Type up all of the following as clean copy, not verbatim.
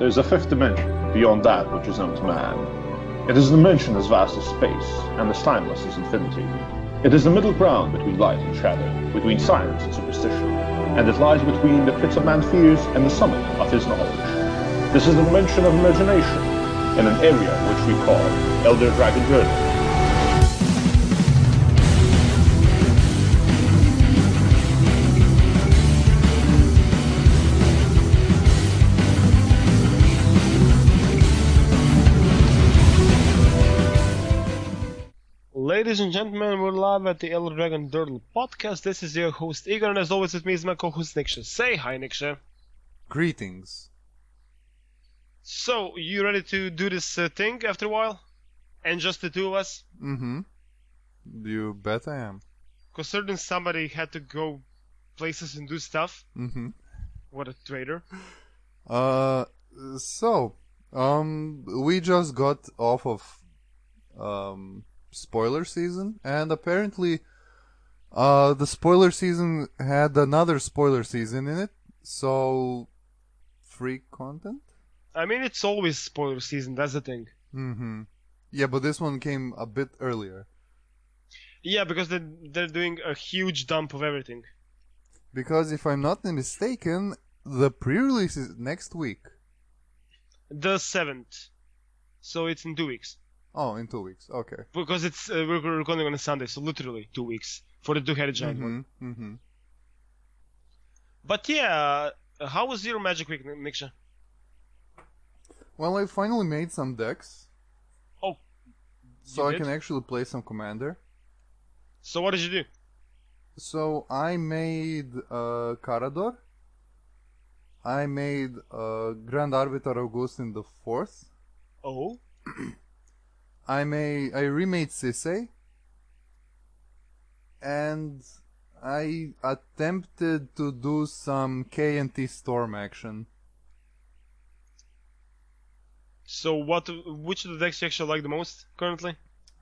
There is a fifth dimension, beyond that which is known to man. It is a dimension as vast as space, and as timeless as infinity. It is the middle ground between light and shadow, between science and superstition, and it lies between the pits of man's fears and the summit of his knowledge. This is the dimension of imagination, in an area which we call Elder Dragon Journey. Ladies and gentlemen, we're live at the Elder Dragon Durdle podcast. This is your host Igor, and as always with me is my co-host Niksha. Say hi, Niksha. Greetings. So, you ready to do this thing after a while? And just the two of us? Mm-hmm. You bet I am. Because certain somebody had to go places and do stuff. Mm-hmm. What a traitor. We just got off of, spoiler season, and apparently the spoiler season had another spoiler season in it, so free content? I mean, it's always spoiler season, that's the thing. Mm-hmm. Yeah, but this one came a bit earlier. Yeah, because they're doing a huge dump of everything. Because if I'm not mistaken, the pre-release is next week. The 7th. So it's in 2 weeks. Oh, in 2 weeks. Okay. Because it's we're recording on a Sunday, so literally 2 weeks for the two-headed giant one. Mm-hmm. But yeah, how was your Magic Week, Niksha? Well, I finally made some decks. Oh, so I did? can actually play some Commander. So what did you do? So I made Carador. I made Grand Arbiter Augustin the Fourth. Oh. I remade Sisei, and I attempted to do some K&T Storm action. So which of the decks you actually like the most currently?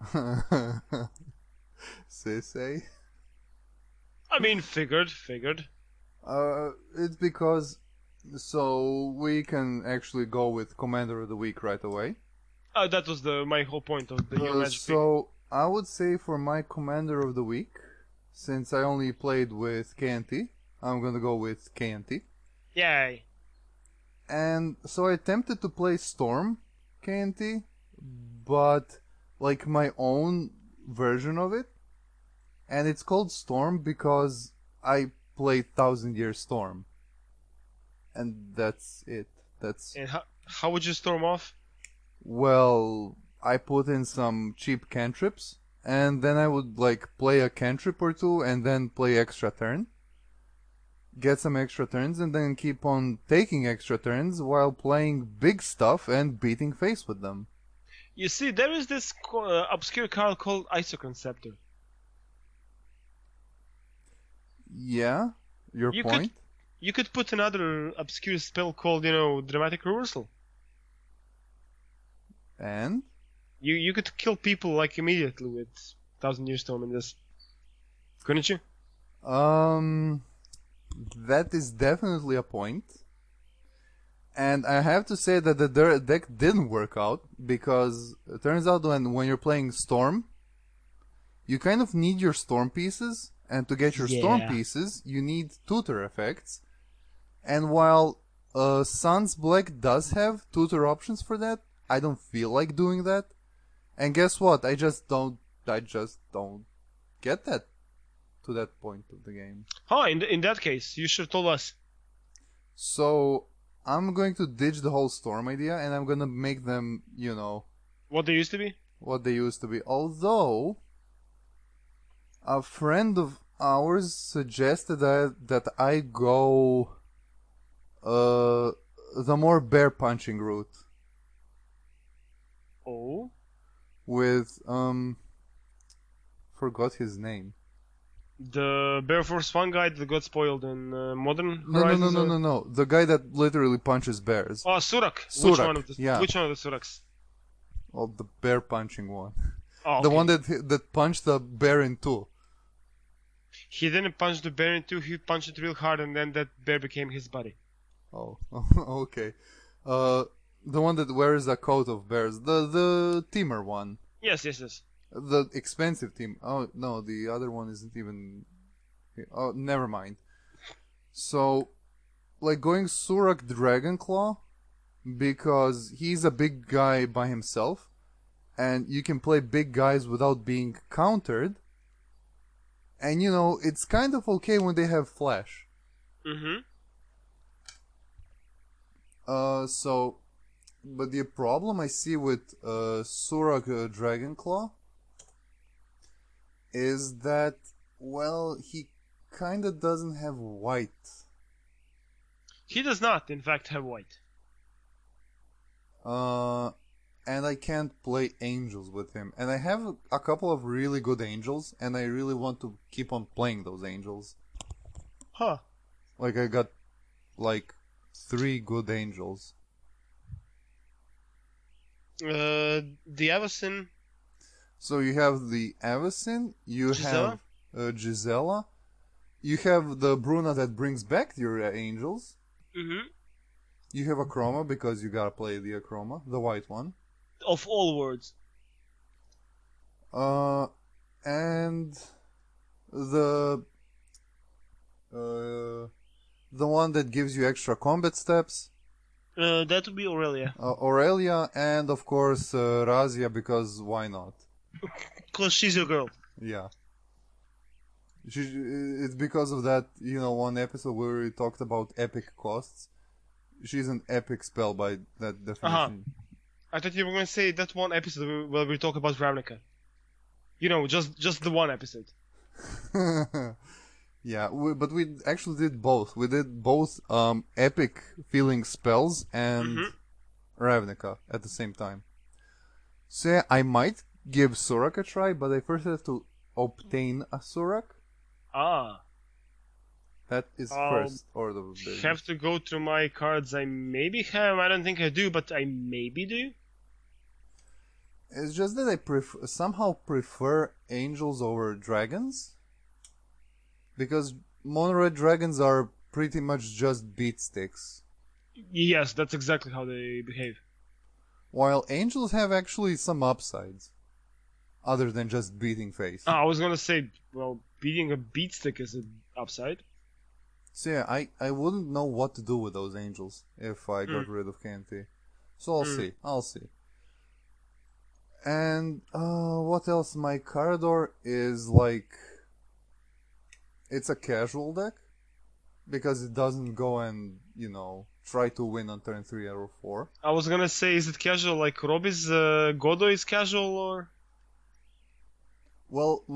Sisei? I mean, figured. It's because so we can actually go with Commander of the Week right away. That was my whole point of the new Magic So I would say for my Commander of the Week, since I only played with K&T, I'm gonna go with K&T. Week. Yay. And so I attempted to play Storm K&T, but like my own version of it. And it's called Storm because I played 1000 Year Storm. And that's it. And how would you storm off? Well, I put in some cheap cantrips, and then I would like play a cantrip or two, and then play extra turn. Get some extra turns, and then keep on taking extra turns while playing big stuff and beating face with them. You see, there is this obscure card called Isoconceptor. Yeah, your point? You could put another obscure spell called, Dramatic Reversal. And? You could kill people like immediately with 1000 Year Storm in this. Couldn't you? That is definitely a point. And I have to say that the deck didn't work out, because it turns out when you're playing Storm, you kind of need your Storm pieces, and to get your Storm pieces, you need tutor effects. And while Sun's Black does have tutor options for that, I don't feel like doing that. And guess what? I just don't get that to that point of the game. In that case, you should have told us. So I'm going to ditch the whole Storm idea, and I'm gonna make them, What they used to be? what they used to be. Although a friend of ours suggested that I go the more bear punching route. Oh? With forgot his name. The Bear Force One guy that got spoiled in Modern Horizons? No. The guy that literally punches bears. Oh, Surak. Surak, Which one of the yeah. Which one of the Suraks? Oh, the bear punching one. Oh, The okay. one that punched the bear in two. He didn't punch the bear in two. He punched it real hard, and then that bear became his buddy. Oh, okay. The one that wears a coat of bears. The teamer one. Yes. The expensive team. Oh, no, the other one isn't even... Oh, never mind. So, like, going Surak Dragonclaw, because he's a big guy by himself, and you can play big guys without being countered, and, you know, it's kind of okay when they have flash. Mm-hmm. But the problem I see with Surak Dragonclaw is that, well, he kinda doesn't have white. He does not, in fact, have white. And I can't play angels with him. And I have a couple of really good angels, and I really want to keep on playing those angels. Huh. Like, I got, like, 3 good angels. The Avacyn. So you have the Avacyn, you Gisela? have Gisela, you have the Bruna that brings back your angels, Mm-hmm. you have Akroma because you gotta play the Akroma, the white one. Of all words. And the one that gives you extra combat steps. That would be Aurelia. Aurelia, and of course Razia, because why not? Because she's your girl. Yeah. It's because of that, you know, one episode where we talked about epic costs. She's an epic spell by that definition. I thought you were going to say that one episode where we talk about Ravnica. You know, just the one episode. Yeah, but we actually did both. We did both epic feeling spells and Ravnica at the same time. So yeah, I might give Surak a try, but I first have to obtain a Surak. Ah. That is I'll first order of business. Have to go through my cards. I maybe have. I don't think I do, but I maybe do. It's just that I somehow prefer angels over dragons. Because mono red dragons are pretty much just beat sticks. Yes, that's exactly how they behave. While angels have actually some upsides. Other than just beating face. I was gonna say, well, beating a beat stick is an upside. So yeah, I wouldn't know what to do with those angels if I got rid of KNT. So I'll see. And what else? My Carador is like... It's a casual deck. Because it doesn't go and, you know, try to win on turn 3 or 4. I was gonna say, is it casual like Robbie's Godo is casual, or...? Well,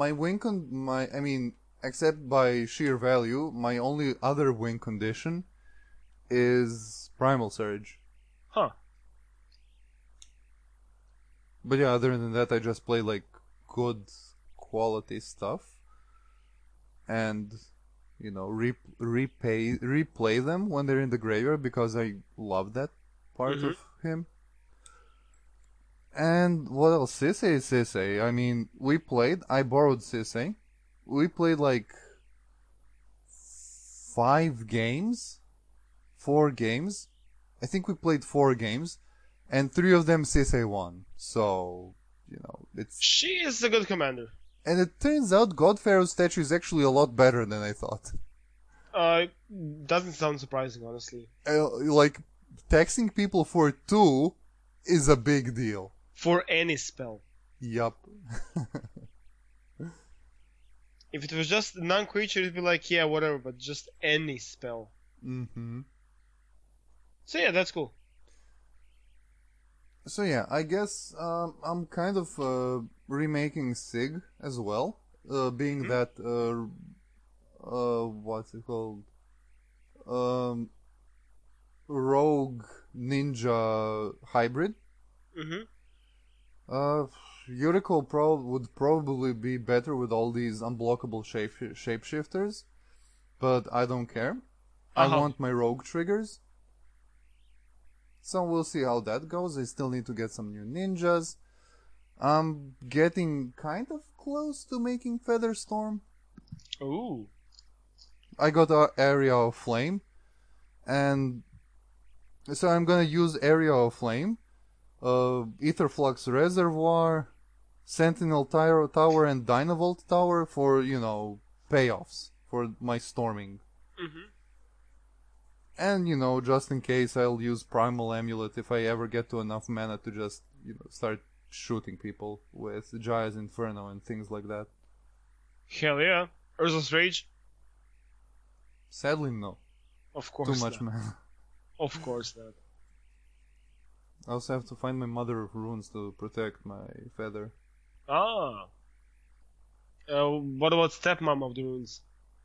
except by sheer value, my only other win condition is Primal Surge. Huh. But yeah, other than that, I just play like good quality stuff, and you know, replay them when they're in the graveyard because I love that part of him. And what else? Sisay is Sisay. I mean, I borrowed Sisay. We played like 4 games. I think we played 4 games, and 3 of them Sisay won. So, you know, She is a good commander. And it turns out Godpharaoh's statue is actually a lot better than I thought. Doesn't sound surprising, honestly. Like, taxing people for 2 is a big deal. For any spell. Yup. If it was just a non-creature, it'd be like, yeah, whatever, but just any spell. Mm-hmm. So yeah, that's cool. So yeah, I guess I'm kind of remaking Sig as well, being that what's it called, rogue ninja hybrid. Yuriko would probably be better with all these unblockable shapeshifters, but I don't care. I want my rogue triggers. So we'll see how that goes. I still need to get some new ninjas. I'm getting kind of close to making Featherstorm. Ooh. I got an Area of Flame, and So I'm gonna use Area of Flame, Etherflux Reservoir, Sentinel Tower, and Dynavolt Tower for, payoffs for my storming. Mm-hmm. And, just in case, I'll use Primal Amulet if I ever get to enough mana to just, start shooting people with Jaya's Inferno and things like that. Hell yeah. Urza's Rage? Sadly, no. Of course Too much not. mana. Of course not. I also have to find my Mother of Runes to protect my feather. Ah. What about Stepmom of the Runes?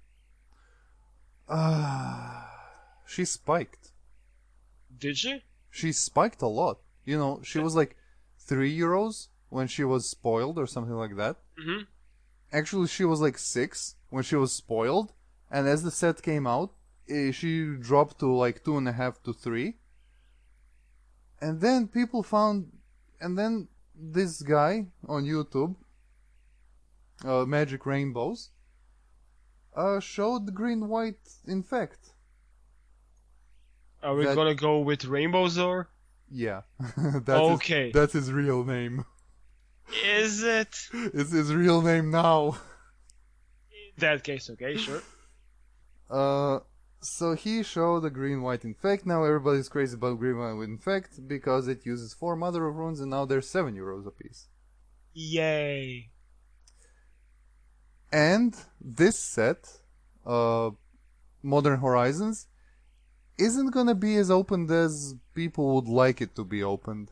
She spiked. Did she? She spiked a lot. She was like €3 when she was spoiled or something like that. Mm-hmm. Actually, she was like 6 when she was spoiled. And as the set came out, she dropped to like 2.5 to 3. And then and then this guy on YouTube, Magic Rainbows, showed the green-white infect. Are we gonna go with Rainbows or? Yeah. Okay. That's his real name. Is it? It's his real name now. In that case, okay, sure. So he showed the green-white infect. Now everybody's crazy about green-white infect because it uses 4 Mother of Runes and now they're €7 a piece. Yay. And this set, Modern Horizons, isn't gonna be as opened as people would like it to be opened.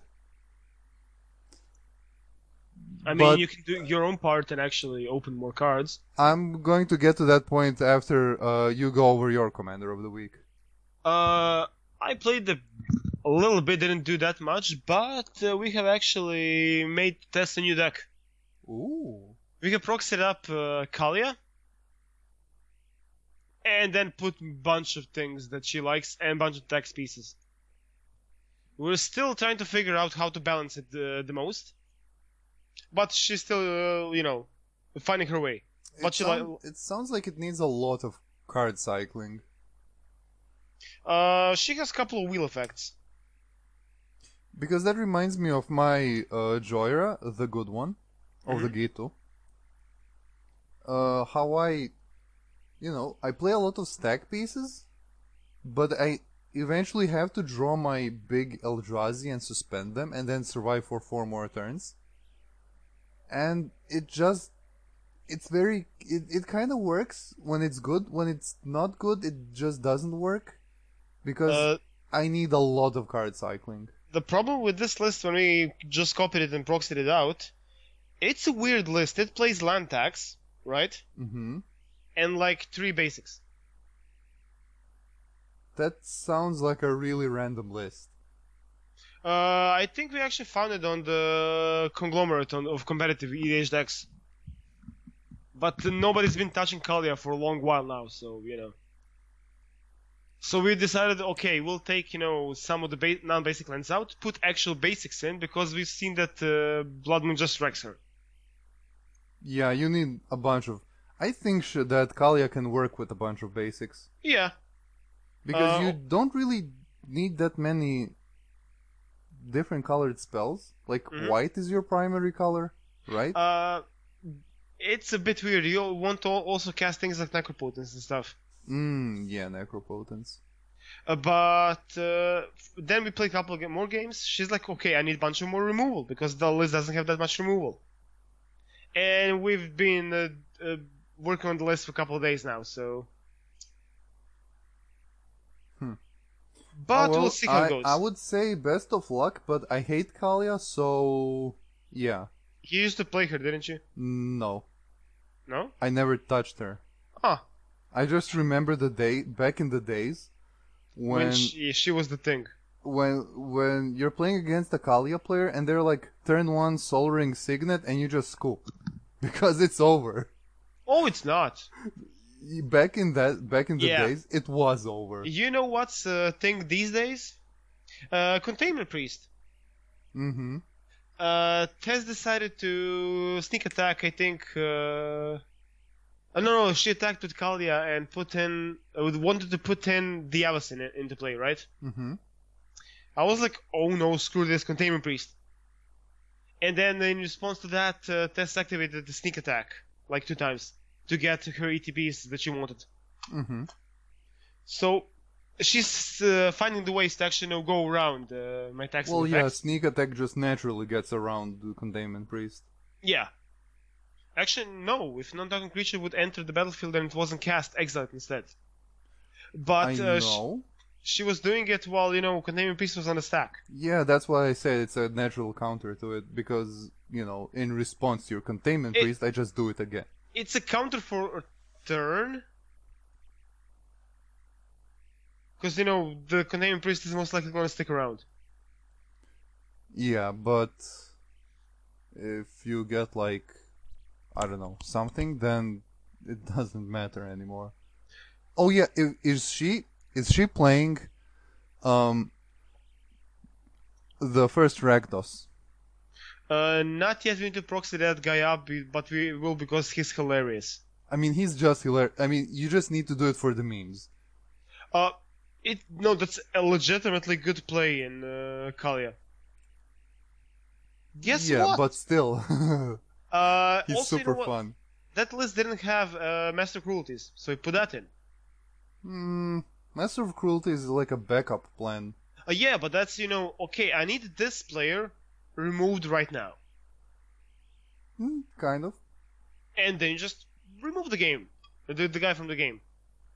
I mean, But you can do your own part and actually open more cards. I'm going to get to that point after you go over your Commander of the Week. I played a little bit, didn't do that much, but we have actually made test a new deck. Ooh. We have proxied up Kalia, and then put a bunch of things that she likes and a bunch of text pieces. We're still trying to figure out how to balance it the most, but she's still, finding her way. But It sounds like it needs a lot of card cycling. She has a couple of wheel effects. Because that reminds me of my Joyra, the good one, of the Gitu. How I play a lot of stack pieces, but I eventually have to draw my big Eldrazi and suspend them, and then survive for 4 more turns. And it kind of works when it's good. When it's not good, it just doesn't work. Because I need a lot of card cycling. The problem with this list, when we just copied it and proxied it out, it's a weird list. It plays land tax, right? Mm-hmm. And like 3 basics. That sounds like a really random list. I think we actually found it on the conglomerate of competitive EDH decks. But nobody's been touching Kalia for a long while now, so, So we decided, okay, we'll take, some of the non-basic lands out, put actual basics in, because we've seen that Blood Moon just wrecks her. Yeah, you need a bunch of... I think that Kalia can work with a bunch of basics. Yeah. Because you don't really need that many different colored spells. Like, white is your primary color, right? It's a bit weird. You want to also cast things like Necropotence and stuff. Yeah, Necropotence. But then we play a couple of more games. She's like, okay, I need a bunch of more removal, because the list doesn't have that much removal. And we've been working on the list for a couple of days now, so... But we'll see how it goes. I would say best of luck, but I hate Kalia, so... yeah. You used to play her, didn't you? No. No? I never touched her. Ah. I just remember back in the days, when she was the thing. When you're playing against a Kalia player and they're like turn 1 Sol Ring Signet and you just scoop. Because it's over. Oh, it's not. Back in the days, it was over. You know what's the thing these days? Containment Priest. Mm-hmm. Tess decided to sneak attack, I think... No, she attacked with Kalia and wanted to put in the Avacyn into play, right? Mm-hmm. I was like, oh no, screw this, Containment Priest. And then in response to that, Tess activated the sneak attack like 2 times to get her ETBs that she wanted. Mm-hmm. So she's finding the ways to actually go around my taxing Well, yeah, effects. sneak attack just naturally gets around the Containment Priest. Yeah. Actually, no. If non-talking creature would enter the battlefield and it wasn't cast, exile it instead. But I know. she was doing it while, Containment Priest was on the stack. Yeah, that's why I said it's a natural counter to it, because, in response to your Containment Priest, I just do it again. It's a counter for a turn. Because, the Containment Priest is most likely going to stick around. Yeah, but if you get, like, I don't know, something, then it doesn't matter anymore. Oh yeah, is she playing the first Rakdos? Not yet. We need to proxy that guy up, but we will because he's hilarious. I mean, he's just hilarious. I mean, you just need to do it for the memes. That's a legitimately good play in Kalia. Guess yeah, what? but still, he's also, super fun. That list didn't have Master Cruelties, so we put that in. Master of Cruelty is like a backup plan. Yeah, but that's, okay, I need this player removed right now. Kind of. And then you just remove the game. The guy from the game.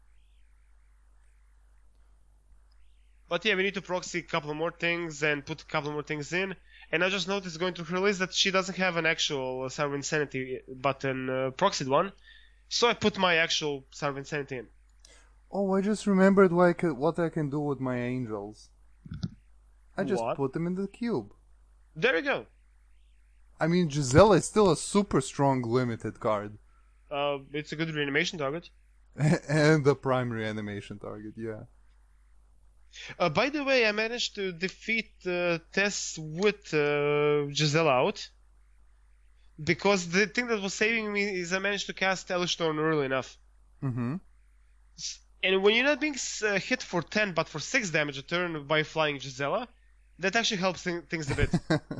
But yeah, we need to proxy a couple more things and put a couple more things in. And I just noticed going through her list that she doesn't have an actual Sour Insanity button proxied one. So I put my actual Sour Insanity in. Oh, I just remembered what I can do with my angels. I just What? put them in the cube. There you go. I mean, Gisela is still a super strong limited card. It's a good reanimation target. And the primary animation target, yeah. By the way, I managed to defeat Tess with Gisela out. Because the thing that was saving me is I managed to cast Hellish Thorn early enough. Mm-hmm. And when you're not being hit for 10 but for 6 damage a turn by flying Gisela, that actually helps things a bit.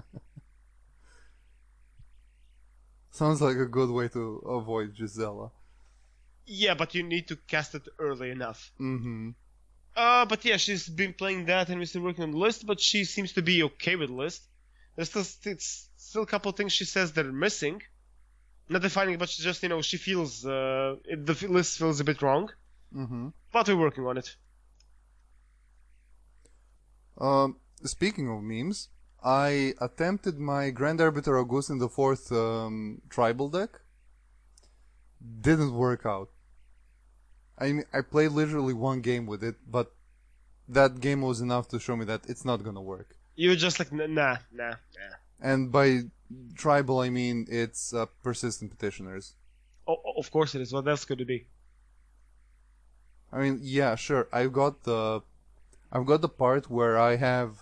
Sounds like a good way to avoid Gisela. Yeah, but you need to cast it early enough. Mm-hmm. But yeah, she's been playing that and we're still working on the list, but she seems to be okay with the list. There's still a couple of things she says that are missing. Not defining, but she just, she feels, the list feels a bit wrong. Mm-hmm. But we're working on it. Speaking of memes, I attempted my Grand Arbiter August in the 4th tribal deck. Didn't work out. I mean, I played literally one game with it, but that game was enough to show me that it's not gonna work. You were just like, nah. And by tribal, I mean it's persistent petitioners. Oh, of course it is. What else could it be? I mean, yeah, sure. I've got the part where I have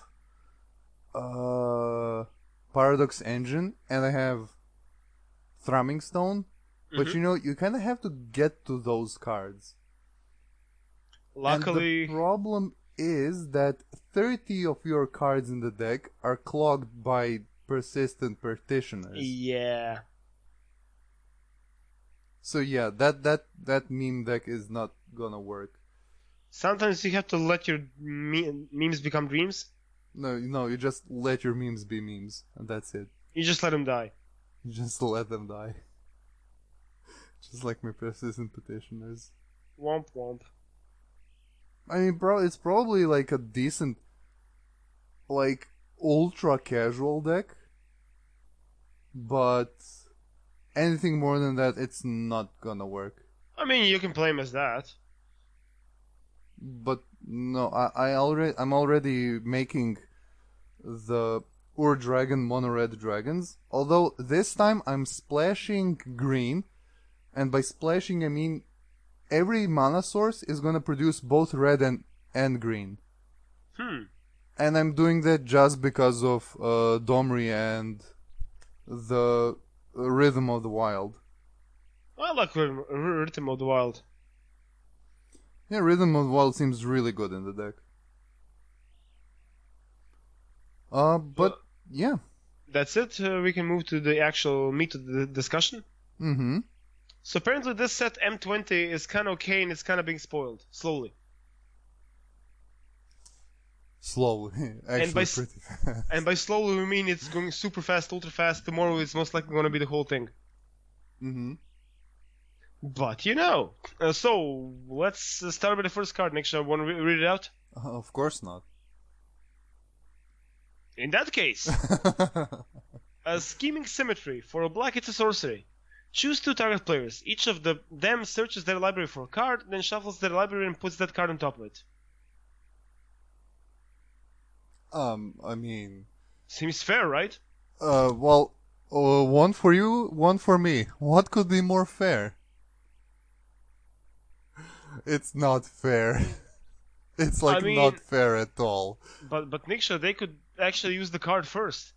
Paradox Engine and I have Thrumming Stone, but you kind of have to get to those cards. Luckily, and the problem is that 30 of your cards in the deck are clogged by persistent petitioners. Yeah. So yeah, that meme deck is not gonna work. Sometimes you have to let your memes become dreams. No, you just let your memes be memes, and that's it. You just let them die. You just let them die. Just like my persistent petitioners. Womp womp. I mean, it's probably like a decent, like, ultra casual deck, but anything more than that, it's not gonna work. I mean, you can play him as that. But no, I'm already making the Ur-Dragon mono-red dragons. Although this time I'm splashing green, and by splashing I mean every mana source is gonna produce both red and green. And I'm doing that just because of Domri and the Rhythm of the Wild. I like Rhythm of the Wild. Yeah, Rhythm of the Wild seems really good in the deck. But yeah. That's it. We can move to the actual meat of the discussion. Mm-hmm. So apparently this set M20 is kind of okay and it's kind of being spoiled slowly. Slowly, actually, pretty fast. And by slowly we mean it's going super fast, ultra fast. Tomorrow it's most likely going to be the whole thing. Mm-hmm. But so let's start with the first card. Next, I want to read it out. Of course not. In that case, a scheming symmetry. For a black, it's a sorcery. Choose 2 target players. Each of them searches their library for a card, then shuffles their library and puts that card on top of it. I mean... Seems fair, right? Well, one for you, one for me. What could be more fair? It's not fair. It's like not fair at all. But Niksha, they could actually use the card first.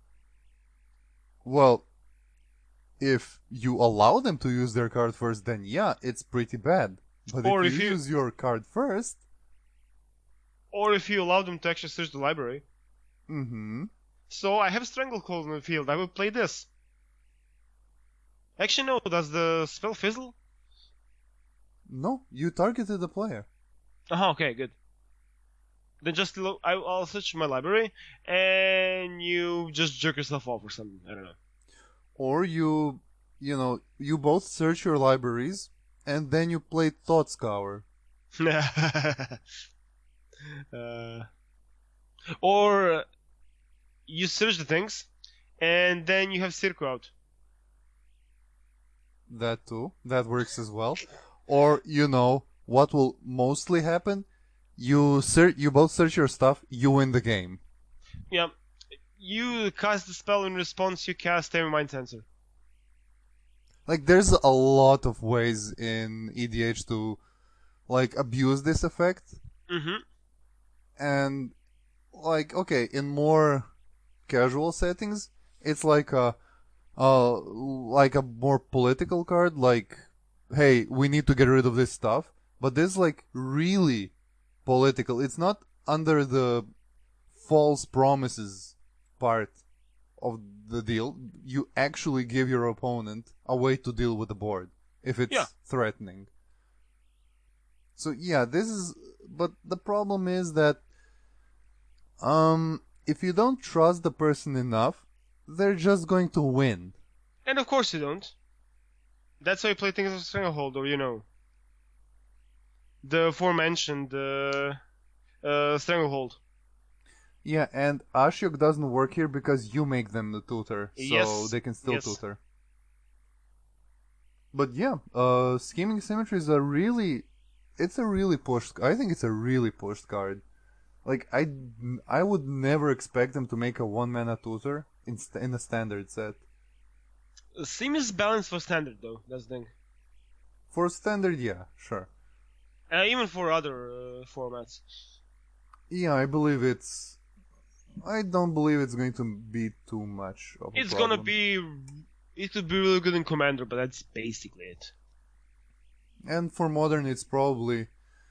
Well, if you allow them to use their card first, then yeah, it's pretty bad. But if you use your card first... Or if you allow them to actually search the library. Mm-hmm. So I have Stranglehold in the field. I will play this. Actually, no. Does the spell fizzle? No, you targeted the player. Okay, good. Then just I'll search my library, and you just jerk yourself off or something. I don't know. Or you both search your libraries, and then you play Thought Scour. Or you search the things, and then you have Circo out. That too. That works as well. Or, what will mostly happen? You both search your stuff, you win the game. Yeah. You cast the spell in response, you cast Taming Mind Sensor. Like, there's a lot of ways in EDH to, abuse this effect. Mm-hmm. And, okay, in more casual settings, it's like a more political card, hey, we need to get rid of this stuff. But this is, really political. It's not under the false promises part of the deal. You actually give your opponent a way to deal with the board if it's threatening. So yeah, but the problem is that if you don't trust the person enough, they're just going to win. And of course you don't. That's why you play things like Stranglehold, or the aforementioned Stranglehold. Yeah, and Ashiok doesn't work here because you make them the tutor, so they can still tutor. But yeah, Scheming Symmetry is it's a really pushed. I think it's a really pushed card. I would never expect them to make a 1-mana tutor in a standard set. Seems balanced for standard though. That's the thing. For standard, yeah, sure. Even for other formats. Yeah, I don't believe it's going to be too much of a It's problem. gonna be. It would be really good in Commander, but that's basically it. And for Modern, it's probably.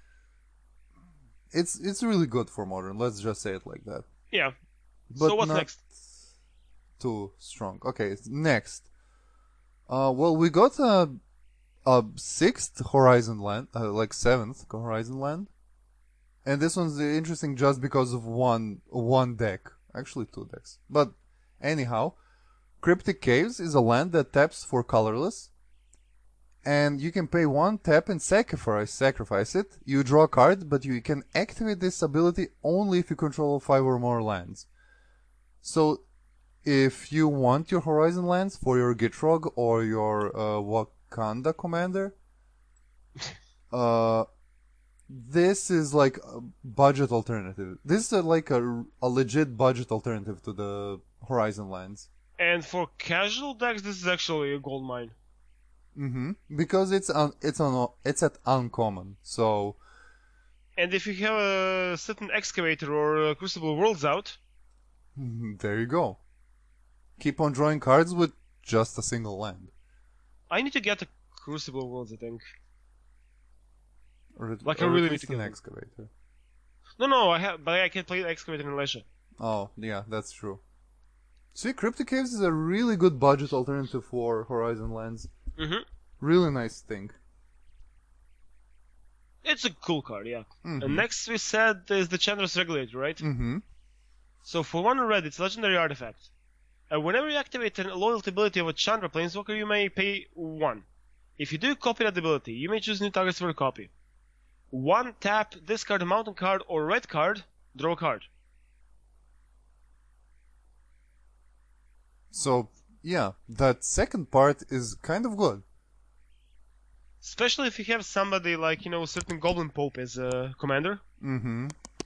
It's really good for Modern. Let's just say it like that. Yeah. But so what's not next? Too strong. Okay, next. Well, we got a 6th Horizon land, 7th Horizon land. And this one's interesting just because of one deck. Actually, 2 decks. But anyhow, Cryptic Caves is a land that taps for colorless. And you can pay 1, tap, and sacrifice it. You draw a card, but you can activate this ability only if you control 5 or more lands. So, if you want your Horizon lands for your Gitrog or your Wakanda commander, this is like a budget alternative. This is like a legit budget alternative to the Horizon lands. And for casual decks, this is actually a gold mine. Mm-hmm. Because it's at uncommon, so. And if you have a certain Excavator or a Crucible Worlds out, there you go. Keep on drawing cards with just a single land. I need to get a Crucible Worlds, I think. Or I really need to get an get Excavator. No, I have, but I can play Excavator in Leisure. Oh, yeah, that's true. See, Cryptic Caves is a really good budget alternative for Horizon Lands. Mm-hmm. Really nice thing. It's a cool card, yeah. Mm-hmm. And next we said is the Chandler's Regulator, right? Mm-hmm. So for 1 red, it's a legendary artifact. Whenever you activate a loyalty ability of a Chandra Planeswalker, you may pay 1. If you do copy that ability, you may choose new targets for a copy. 1 tap, discard a mountain card or red card, draw a card. So, yeah, that second part is kind of good. Especially if you have somebody like, a certain Goblin Pope as a commander. Mm-hmm.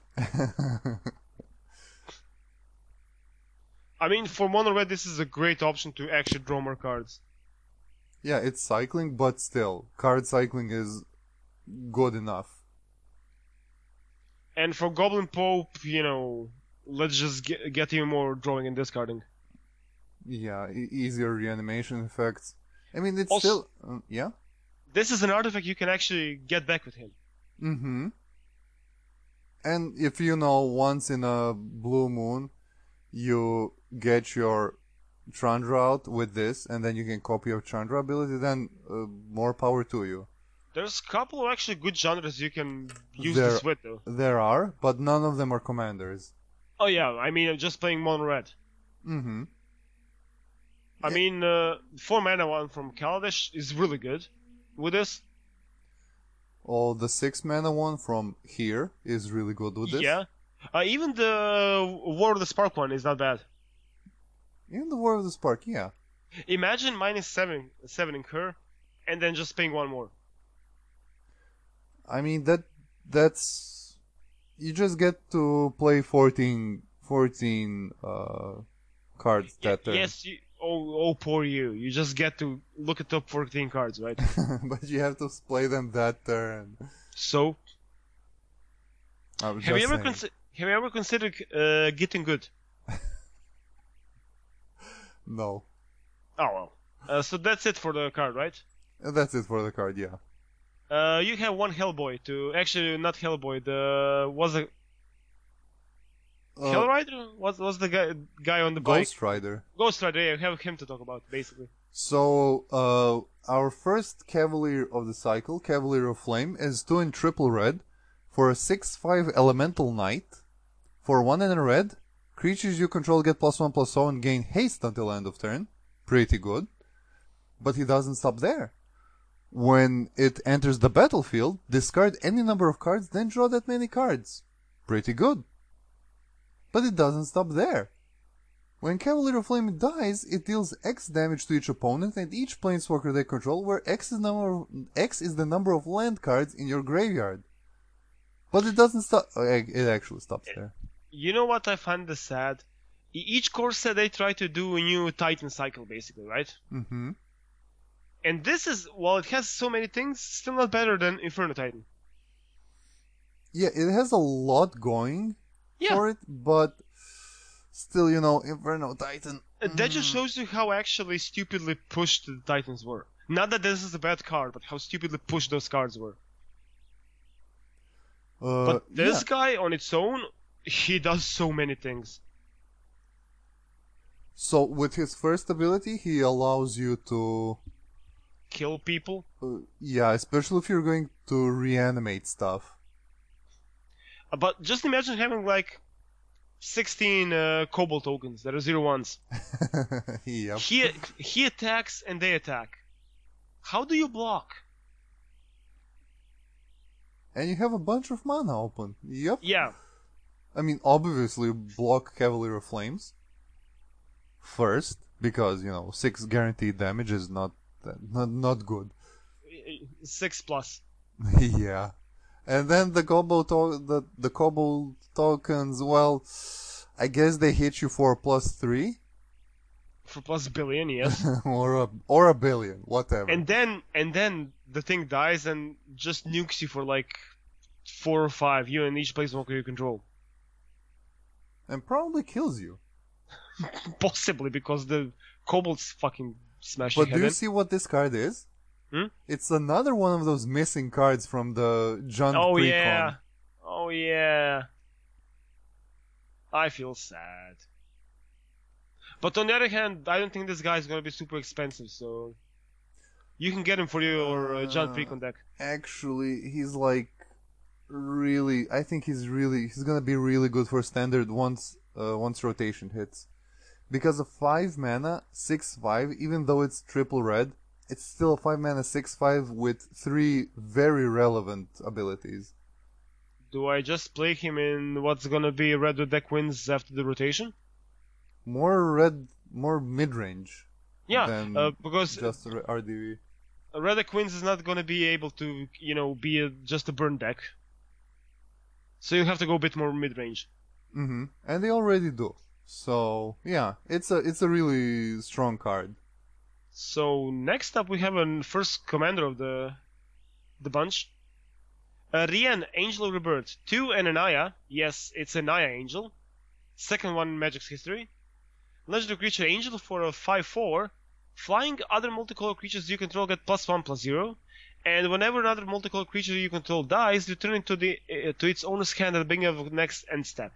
I mean, for mono red, this is a great option to actually draw more cards. Yeah, it's cycling, but still, card cycling is good enough. And for Goblin Pope, let's just get even more drawing and discarding. Yeah, easier reanimation effects. I mean, it's Also- still... yeah? This is an artifact you can actually get back with him. Mm-hmm. And if once in a blue moon, you get your Chandra out with this, and then you can copy your Chandra ability, then more power to you. There's a couple of actually good genres you can use There- this with, though. There are, but none of them are commanders. Oh yeah, I mean, I'm just playing mono red. Mm-hmm. I mean, 4 mana one from Kaladesh is really good with this. Oh, the 6 mana one from here is really good with this. Yeah. Even the War of the Spark one is not bad. In the War of the Spark, yeah. Imagine -7 incur, and then just paying 1 more. I mean, that's... You just get to play 14 cards that turn. Yes, oh poor you. You just get to look at top 14 cards, right? But you have to play them that turn. So, I'm have you just saying. ever considered getting good? No. Oh well. So that's it for the card, right? That's it for the card, yeah. You have 1 Hellboy to actually not Hellboy. Was a Hellrider? Was the guy on the Ghost bike? Rider. Ghost Rider. Yeah, have him to talk about basically. So, our first Cavalier of the cycle, Cavalier of Flame, is 2 in triple red for a 6/5 Elemental Knight. For 1 in a red, creatures you control get +1/+0 and gain haste until end of turn. Pretty good. But he doesn't stop there. When it enters the battlefield, discard any number of cards, then draw that many cards. Pretty good. But it doesn't stop there. When Cavalier of Flame dies, it deals X damage to each opponent and each planeswalker they control, where X is the number of land cards in your graveyard. But it doesn't stop. It actually stops there. You know what I find this sad? Each core set they try to do a new Titan cycle, basically, right? Mm-hmm. And this is, while it has so many things, still not better than Inferno Titan. Yeah, it has a lot going for it, but still, Inferno Titan. That just shows you how actually stupidly pushed the Titans were. Not that this is a bad card, but how stupidly pushed those cards were. But this guy on its own, he does so many things. So with his first ability, he allows you to Kill people. yeah, especially if you're going to reanimate stuff. But just imagine having like 16 Cobalt tokens that are 0/1s. Yep. He attacks and they attack. How do you block? And you have a bunch of mana open. Yep. Yeah. I mean, obviously, block Cavalier of Flames first, because, 6 guaranteed damage is not good. 6+. Yeah. And then the Cobalt tokens, well, I guess they hit you for +3. For +billion, yes. or a billion, whatever. And then the thing dies and just nukes you for like 4 or 5, you and each planeswalker you control. And probably kills you. Possibly, because the Cobalt's fucking smashing But do you heaven. see what this card is? Hmm? It's another one of those missing cards from the Jund Oh Precon. yeah. Oh yeah. I feel sad. But on the other hand, I don't think this guy is gonna be super expensive, so you can get him for your John Precon deck. Actually, he's like really. I think he's gonna be really good for standard once rotation hits, because a 5 mana 6/5, even though it's triple red, it's still a 5 mana 6/5 with 3 very relevant abilities. Do I just play him in what's gonna be red deck wins after the rotation? More mid range. Yeah, than because just RDV. Red deck wins is not gonna be able to, be just a burn deck. So you have to go a bit more mid range. Mm-hmm. And they already do. So yeah, it's a really strong card. So next up we have a first commander of the bunch. Rian, Angel of Rebirth. 2 and an Aya. Yes, it's an Aya Angel. Second one in Magic's history. Legendary creature Angel for a 5/4. Flying, other multicolor creatures you control get +1/+0. And whenever another multicolor creature you control dies, return it to its owner's hand at the beginning of the next end step.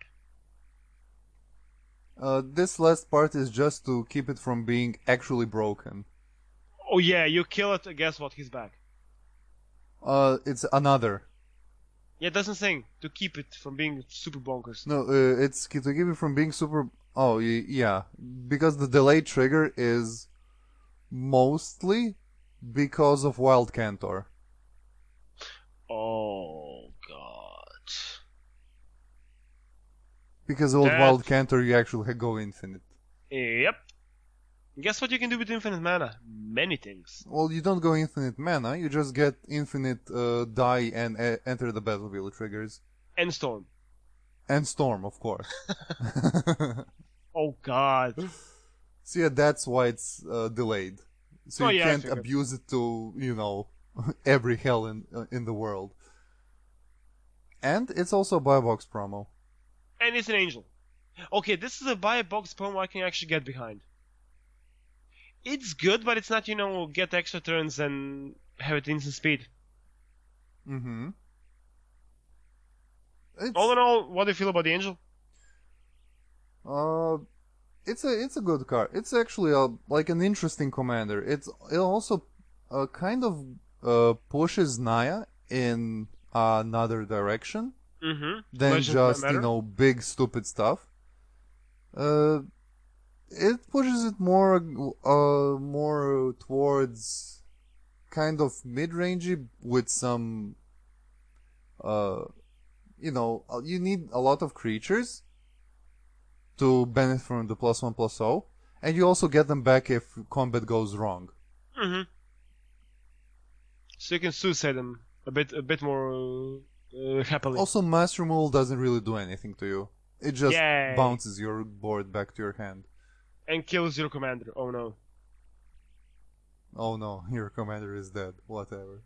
This last part is just to keep it from being actually broken. Oh yeah, you kill it, guess what, he's back. It's another. Yeah, it doesn't say to keep it from being super bonkers. No, it's to keep it from being super. Oh, yeah. Because the delayed trigger is mostly because of Wild Cantor. Oh, God. Because old Wild Cantor, you actually go infinite. Yep. Guess what you can do with infinite mana? Many things. Well, you don't go infinite mana, you just get infinite die and enter the battlefield triggers. And Storm. And Storm, of course. Oh, God. So yeah, that's why it's delayed. So you can't abuse it to, every hell in the world. And it's also a buy box promo. And it's an angel. Okay, this is a buy box promo I can actually get behind. It's good, but it's not, get extra turns and have it instant speed. Mm-hmm. All in all, what do you feel about the angel? It's a good card. It's actually like an interesting commander. It also kind of pushes Naya in another direction than just big stupid stuff. It pushes it more towards kind of mid-rangey with some you need a lot of creatures to benefit from the +1/+0, and you also get them back if combat goes wrong. Mm-hmm. So you can suicide them a bit more happily. Also, mass removal doesn't really do anything to you. It just bounces your board back to your hand. And kills your commander. Oh no. Oh no, your commander is dead. Whatever.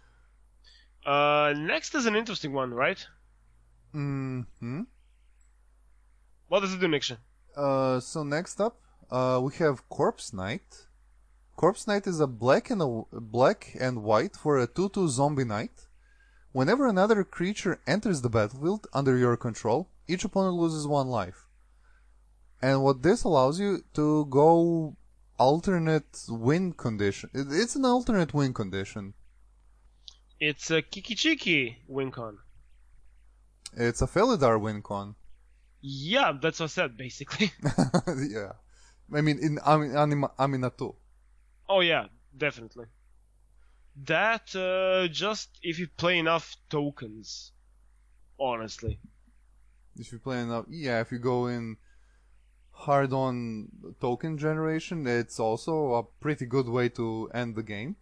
Next is an interesting one, right? Mm-hmm. What does it do, Niksha? So next up, we have Corpse Knight. Corpse Knight is a black and white for a 2/2 zombie knight. Whenever another creature enters the battlefield under your control, each opponent loses 1 life. And what this allows you to go alternate win condition. It's an alternate win condition. It's a Kiki-Chiki win con. It's a Felidar win con. Yeah, that's what I said, basically. Yeah. I mean, in Amina too. Oh yeah, definitely. That, just if you play enough tokens. Honestly. If you play enough... Yeah, if you go in hard on token generation, it's also a pretty good way to end the game.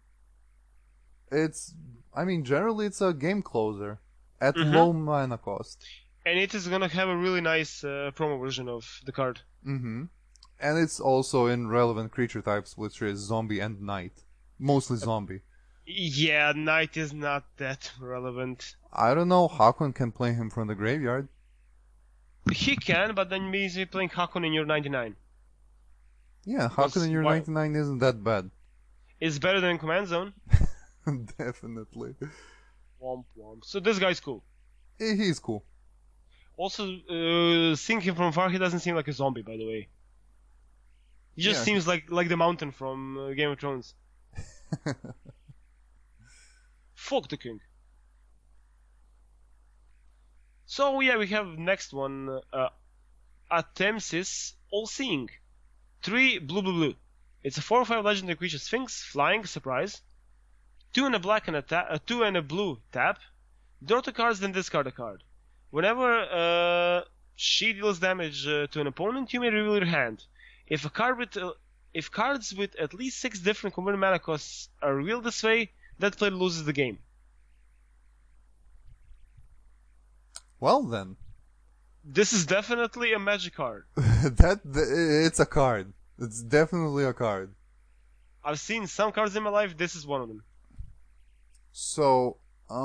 Generally it's a game closer at low mana cost. And it is gonna have a really nice promo version of the card. Mm-hmm. And it's also in relevant creature types, which is zombie and knight. Mostly zombie. Yeah, knight is not that relevant. I don't know, Hakon can play him from the graveyard. He can, but then means you're playing Hakon in your 99. Yeah, Hakon in your 99 isn't that bad. It's better than Command Zone. Definitely. Womp womp. So this guy's cool. He's cool. Also, seeing him from far, he doesn't seem like a zombie, by the way. He just Yeah. seems like the mountain from Game of Thrones. Fuck the king. So yeah, we have next one. Atemsis All-Seeing. 3 blue blue blue. It's a 4/5 legendary creature Sphinx, flying, surprise. 2 and a black and a 2 and a blue tap. Draw 2 cards, then discard a card. Whenever she deals damage to an opponent, you may reveal your hand. If cards with at least 6 different combined mana costs are revealed this way, that player loses the game. Well then, This is definitely a magic card. it's a card. It's definitely a card. I've seen some cards in my life. This is one of them. So,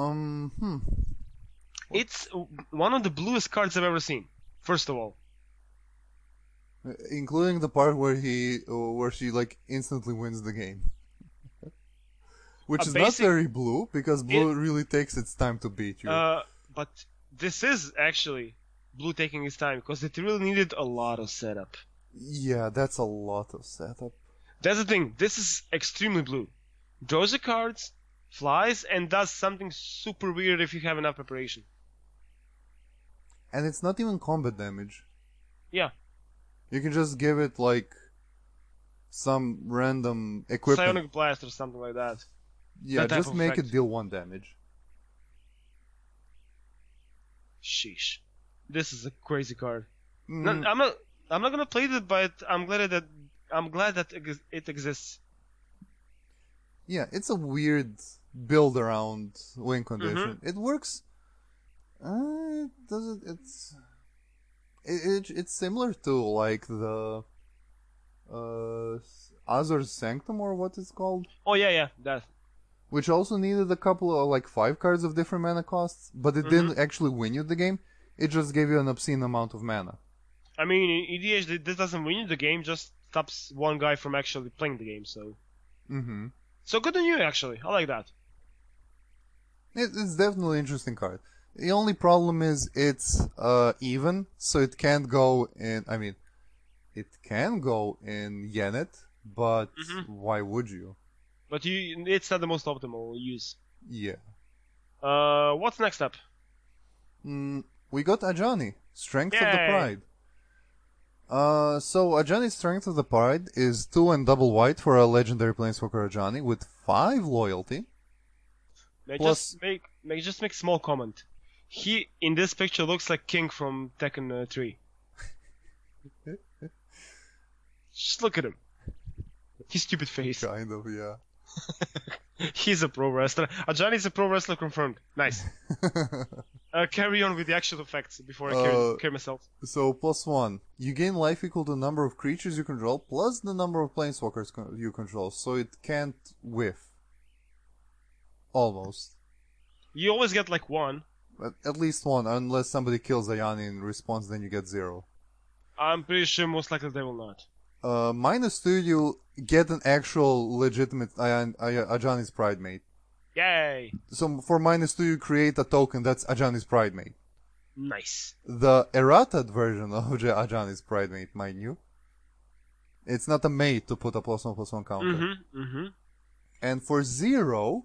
It's one of the bluest cards I've ever seen. First of all, including the part where she like instantly wins the game, which is not very blue because blue really takes its time to beat you. but this is actually blue taking its time because it really needed a lot of setup. Yeah, that's a lot of setup. That's the thing. This is extremely blue. Draws the cards, flies, and does something super weird if you have enough preparation. And it's not even combat damage. Yeah. You can just give it like some random equipment. Psionic Blast or something like that. Yeah, that type just of make effect. it deal 1 damage. Sheesh. This is a crazy card. Mm, I'm not gonna play it, but I'm glad that it exists. Yeah, it's a weird build around win condition. Mm-hmm. It works. Does it? It's similar to like the Azur's Sanctum or what it's called, Oh yeah, that. which also needed a couple of like 5 cards of different mana costs, but it didn't actually win you the game. It just gave you an obscene amount of mana. I mean, in EDH, this doesn't win you the game, just stops one guy from actually playing the game. So good on you, actually. I like that. It's definitely an interesting card. The only problem is it's even, so it can't go in. I mean, it can go in Yenet, but why would you? But it's not the most optimal use. Yeah. What's next up? We got Ajani, Strength of the Yay. Pride. So Ajani's Strength of the Pride is 2 and double white for a legendary Planeswalker Ajani with 5 loyalty. May Plus- just make small comment. He in this picture looks like King from Tekken 3. Just look at him. His stupid face. Kind of, yeah. He's a pro wrestler. Ajani's a pro wrestler confirmed. Nice. Carry on with the actual effects before I carry myself. So +1. You gain life equal to the number of creatures you control plus the number of planeswalkers you control, so it can't whiff. Almost. You always get like 1. At least 1, unless somebody kills Ayani in response, then you get 0. I'm pretty sure most likely they will not. -2, you get an actual legitimate Ajani's Pride Mate. Yay! So for -2, you create a token that's Ajani's Pride Mate. Nice. The errated version of Ajani's Pride Mate, mind you. It's not a mate to put a +1/+1 counter. And for 0,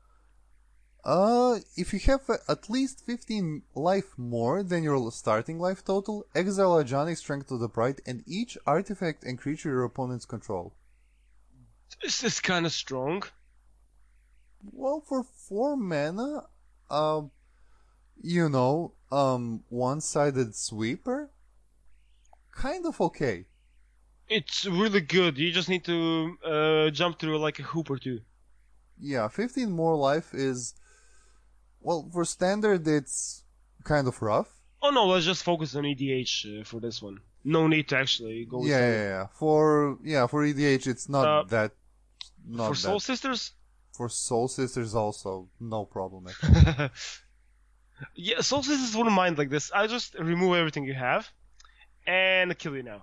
if you have at least 15 life more than your starting life total, exile Ajani's Strength of the Pride and each artifact and creature your opponents control. This is kind of strong. Well, for 4 mana, one-sided sweeper, kind of okay. It's really good. You just need to jump through like a hoop or two. Yeah, 15 more life is... Well, for standard, it's kind of rough. Oh no, let's just focus on EDH for this one. No need to actually go. with standard. Yeah. For EDH, it's not that. Not For that. Soul Sisters. For Soul Sisters, also no problem. Actually. Yeah, Soul Sisters wouldn't mind like this. I just remove everything you have and kill you now.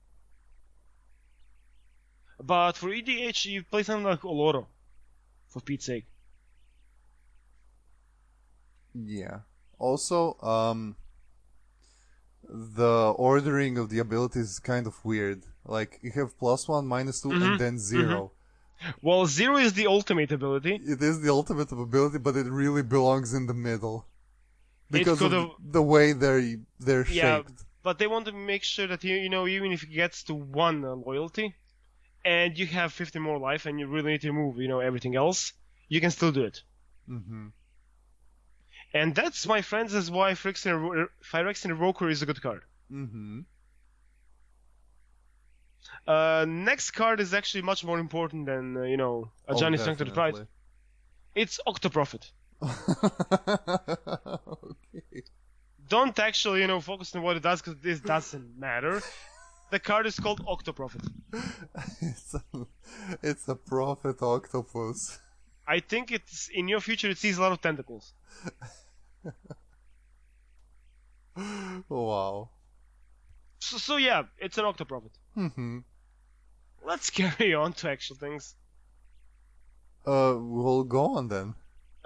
But for EDH, you play something like Oloro, for Pete's sake. Yeah. Also, the ordering of the abilities is kind of weird. Like, you have +1, -2, and then 0. Well, 0 is the ultimate ability. It is the ultimate of ability, but it really belongs in the middle. Because could of have- the way they're Yeah, shaped. but they want to make sure that you know, even if it gets to 1 loyalty, and you have 50 more life, and you really need to remove, you know, everything else, you can still do it. Mm-hmm. And that's, my friends, is why Phyrexian Evoker is a good card. Mm-hmm. Next card is actually much more important than, you know, a Johnny Strength to the Pride. It's Octoprophet. Okay. Don't actually, you know, focus on what it does, because this doesn't matter. The card is called Octoprophet. It's a prophet octopus. I think it's, in your future, it sees a lot of tentacles. Wow. So yeah, it's an Octoprophet. Mm-hmm. Let's carry on to actual things. We'll go on then.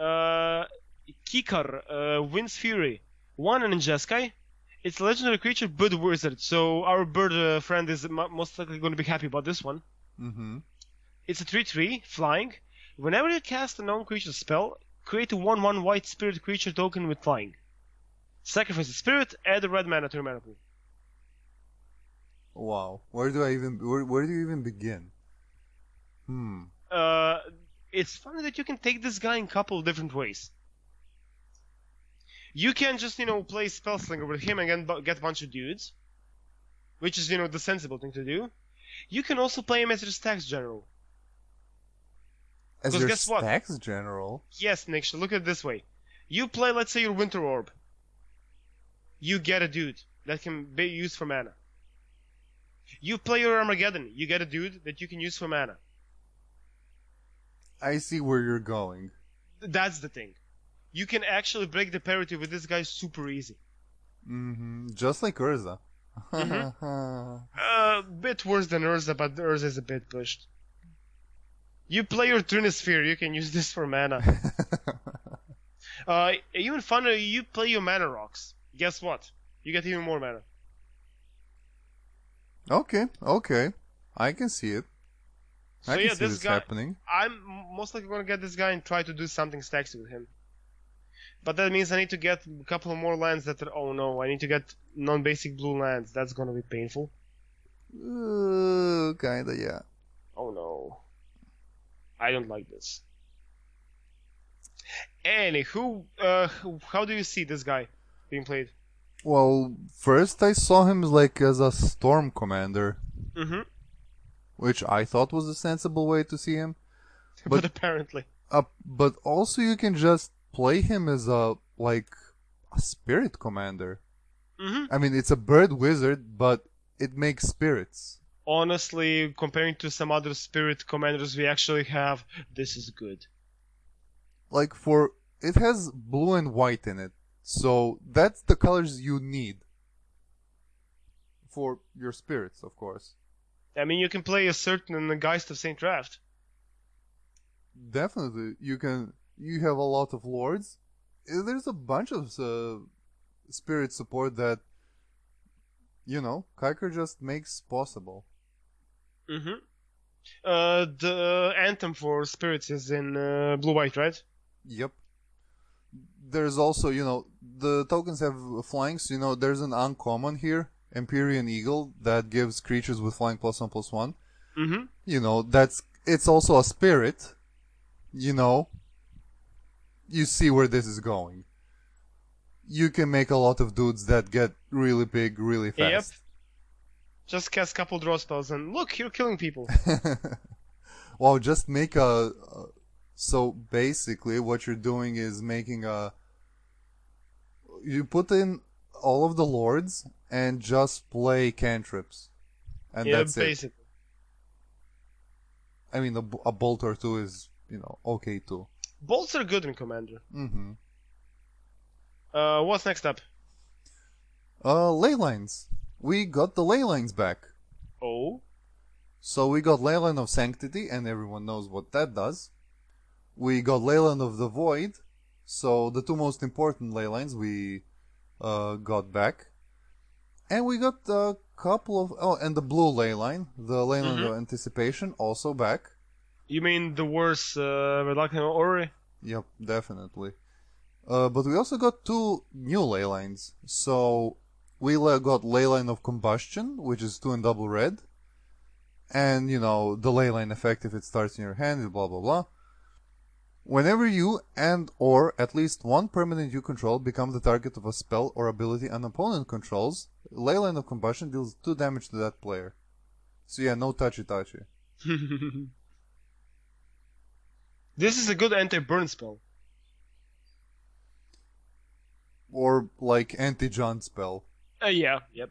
Kikar, Wind's Fury. 1 in Jeskai. It's a legendary creature, bird wizard, so our bird friend is most likely going to be happy about this one. Mm-hmm. It's a 3/3, flying. Whenever you cast a non-creature spell, create a 1/1 white spirit creature token with flying. Sacrifice a spirit, add a red mana to your mana pool. Wow. Where do you even begin? It's funny that you can take this guy in a couple of different ways. You can just, you know, play Spellslinger with him and get a bunch of dudes, which is, you know, the sensible thing to do. You can also play him as your stacks general. As 'Cause your guess what? stacks general? Yes, Nick, look at it this way. You play, let's say, your Winter Orb. You get a dude that can be used for mana. You play your Armageddon. You get a dude that you can use for mana. I see where you're going. That's the thing. You can actually break the parity with this guy super easy. Mm-hmm. Just like Urza. A bit worse than Urza, but Urza is a bit pushed. You play your Trinisphere, you can use this for mana. Even funner, you play your Mana Rocks. Guess what? You get even more mana. Okay. I can see it. So I can yeah, see this this guy, happening. I'm most likely gonna get this guy and try to do something stacksy with him. But that means I need to get a couple of more lands that are, oh no, I need to get non-basic blue lands. That's gonna be painful. Kinda, yeah. Oh no. I don't like this. Anywho, how do you see this guy being played? Well, first I saw him like as a storm commander, Mm-hmm. which I thought was a sensible way to see him. But apparently. But also you can just play him as a spirit commander. Mm-hmm. I mean, it's a bird wizard, but it makes spirits. Honestly, comparing to some other spirit commanders we actually have, this is good. It has blue and white in it, so that's the colors you need for your spirits, of course. I mean, you can play a certain Geist of Saint Draft. Definitely, you have a lot of lords. There's a bunch of spirit support that, Kuiker just makes possible. Mm-hmm. The anthem for spirits is in blue-white, right? Yep. There's also, the tokens have flying, so, there's an uncommon here, Empyrean Eagle, that gives creatures with flying +1/+1. Mm-hmm. It's also a spirit, You see where this is going. You can make a lot of dudes that get really big really fast. Yep. Just cast a couple draw spells and look, you're killing people. Well, just make so basically what you're doing is making you put in all of the lords and just play cantrips. And Yeah, that's it. basically. I mean, a bolt or two is, okay too. Bolts are good in Commander. Mm-hmm. What's next up? Ley lines. We got the ley lines back. Oh? So we got Leyline of Sanctity, and everyone knows what that does. We got Leyline of the Void, so the two most important ley lines we got back. And we got a couple of... Oh, and the blue Leyline. The Leyline Mhm. of Anticipation, also back. You mean the worst Reluctant Ori? Yep, definitely. But we also got two new ley lines. So we got Leyline of Combustion, which is 2 and double red. And, you know, the Leyline effect if it starts in your hand, blah blah blah. Whenever you and or at least one permanent you control become the target of a spell or ability an opponent controls, Leyline of Combustion deals 2 damage to that player. So yeah, no touchy. This is a good anti-burn spell. Or like anti-John spell. Yeah, yep.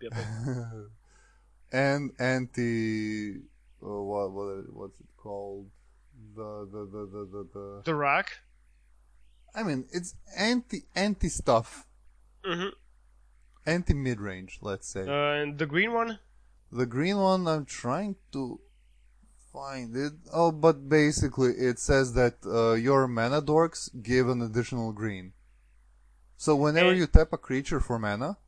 And anti... what's it called? The rack. I mean, it's anti stuff. Mm-hmm. Anti mid-range, let's say. And the green one? The green one, I'm trying to find it. Oh, but basically it says that your mana dorks give an additional green. So whenever you tap a creature for mana,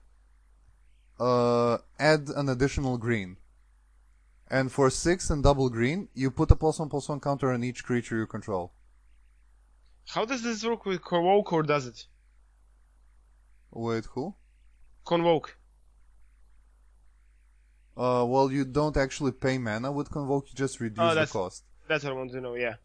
add an additional green. And for 6 and double green, you put a +1/+1 counter on each creature you control. How does this work with Convoke, or does it? Wait, who? Convoke. Well, you don't actually pay mana with Convoke, you just reduce the cost. That's what I want to know, yeah.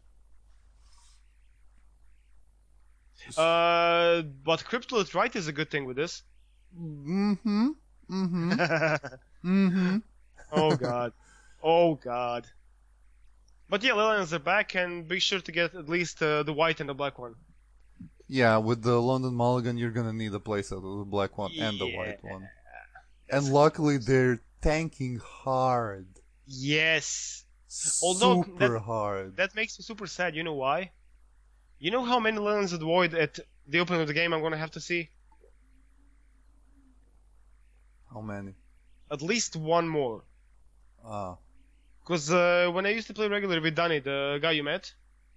But Cryptolith Right is a good thing with this. Mm-hmm. Oh god. But yeah, Leylands are back, and be sure to get at least the white and the black one. Yeah, with the London Mulligan, you're gonna need a playset of the black one and the white one. And luckily, they're tanking hard. Yes. Super hard. That makes me super sad. You know why? You know how many Leylands of the Void at the opening of the game I'm gonna have to see? How many? At least one more. Ah. Because when I used to play regularly with Danny, the guy you met,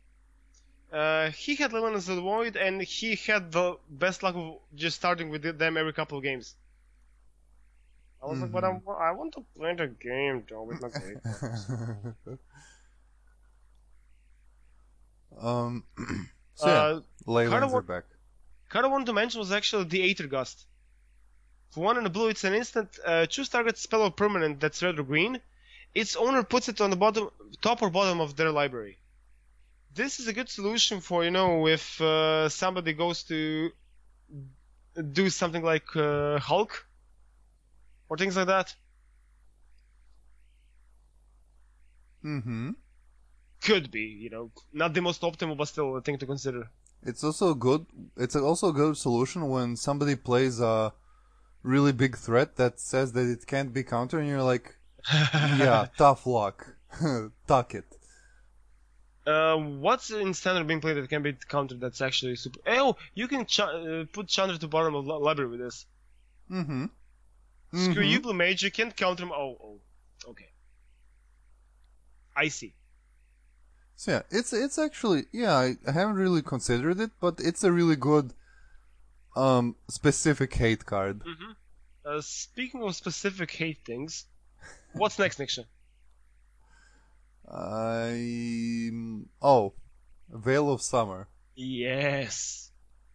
he had Leylands of the Void, and he had the best luck of just starting with them every couple of games. I was like, but I want to play the game, though, with my great. So yeah, Leylands are back. Card I wanted to mention was actually the Aether Gust. For 1 and a blue, it's an instant. Choose target spell or permanent that's red or green. Its owner puts it on the top or bottom of their library. This is a good solution for, if somebody goes to do something like Hulk or things like that. Mm-hmm. Could be, not the most optimal, but still a thing to consider. It's also good. It's also a good solution when somebody plays a really big threat that says that it can't be countered, and you're like, yeah, tough luck, tuck it. What's in standard being played that can be countered? That's actually super. Oh, you can put Chandra to bottom of library with this. Mm-hmm. Screw you, Blue Mage. You can't counter him. Oh, okay. I see. So yeah, it's actually, I haven't really considered it, but it's a really good specific hate card. Mm-hmm. Speaking of specific hate things, what's next, Niksha? Veil of Summer. Yes.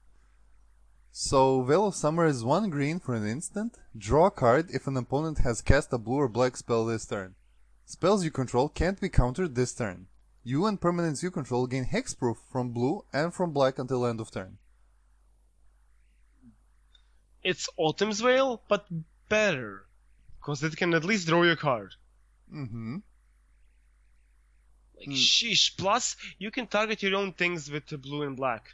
So Veil of Summer is 1 green for an instant. Draw a card if an opponent has cast a blue or black spell this turn. Spells you control can't be countered this turn. You and permanents you control gain hexproof from blue and from black until end of turn. It's Autumn's Veil, but better. Because it can at least draw your card. Mm-hmm. Sheesh. Plus, you can target your own things with blue and black.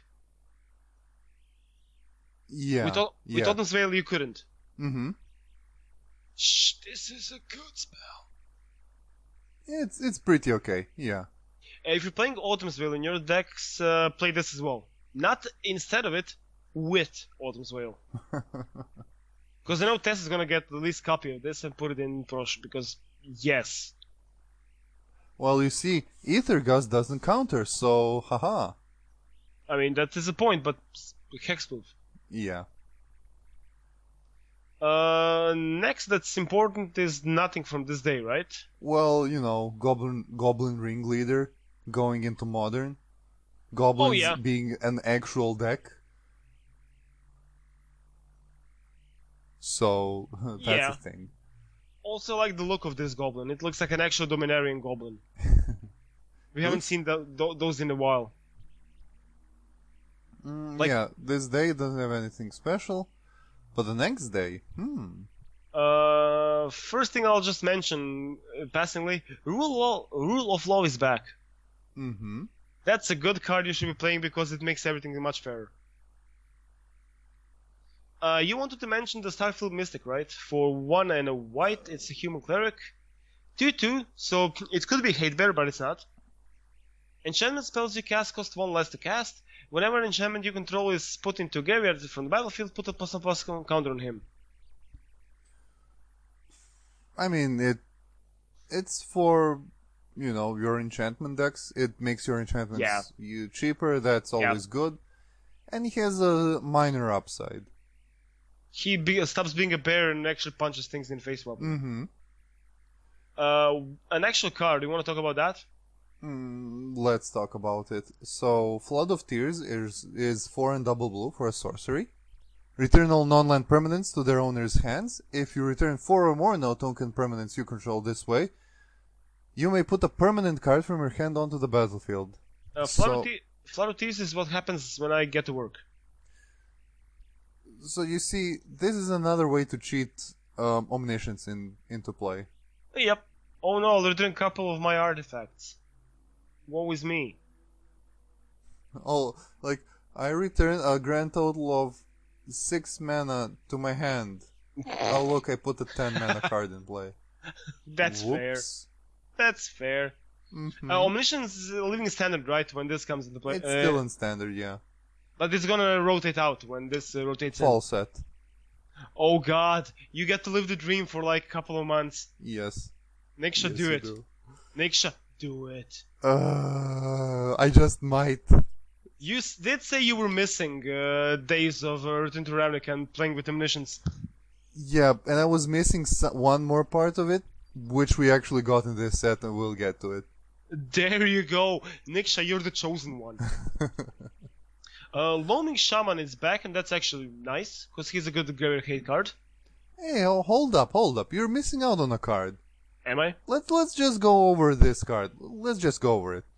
Yeah. With Autumn's Veil, you couldn't. Mm-hmm. Shh, this is a good spell. It's pretty okay, yeah. If you're playing Autumn's Veil in your decks, play this as well. Not instead of it, with Autumn's Veil. Because I know Tess is gonna get the least copy of this and put it in Prosh, because yes. Well, you see, Aether Gust doesn't counter, so haha. I mean, that is a point, but hexproof. Yeah. Next that's important is nothing from this day, right? Well, Goblin Ringleader going into Modern. Oh Goblins yeah. being an actual deck. So, that's a Yeah. thing. Also like the look of this goblin. It looks like an actual Dominarian goblin. We haven't Looks- seen those in a while. Like- yeah, this day doesn't have anything special. But the next day, First thing I'll just mention passingly, Rule of Law is back. mm-hmm. That's a good card you should be playing because it makes everything much fairer. You wanted to mention the Starfield Mystic, right? For 1 and a white, it's a human cleric. 2/2, so it could be hate bear, but it's not. Enchantment spells you cast cost 1 less to cast. Whenever an enchantment you control is put into a graveyard from the battlefield, put a +1/++ counter on him. I mean, it's for, your enchantment decks. It makes your enchantments Yeah. you cheaper. That's always good. And he has a minor upside. He stops being a bear and actually punches things in the face weapon. Mm-hmm. An actual card, you want to talk about that? Let's talk about it. So, Flood of Tears is 4 and double blue for a sorcery. Return all non-land permanents to their owner's hands. If you return 4 or more no-token permanents you control this way, you may put a permanent card from your hand onto the battlefield. Flood of Tears is what happens when I get to work. So you see, this is another way to cheat Omniscience into play. Yep. Oh no, I'll return a couple of my artifacts. Woe is me. Oh, like, I return a grand total of 6 mana to my hand. Oh look, I put a 10 mana card in play. That's fair. Whoops. That's fair. Mhm. Omniscience is a living standard, right? When this comes into play. It's still in standard, yeah. But it's gonna rotate out when this rotates in. Fall set. Oh god, you get to live the dream for like a couple of months. Yes. Niksha, Yes, do you it. do. Niksha, do it. I just might. You did say you were missing days of Return to Ravnica and playing with Omniscience. Yeah, and I was missing one more part of it, which we actually got in this set, and we'll get to it. There you go. Niksha, you're the chosen one. Loaming Shaman is back, and that's actually nice, because he's a good Graveyard Hate card. Hey, hold up. You're missing out on a card. Am I? Let's just go over this card. Let's just go over it.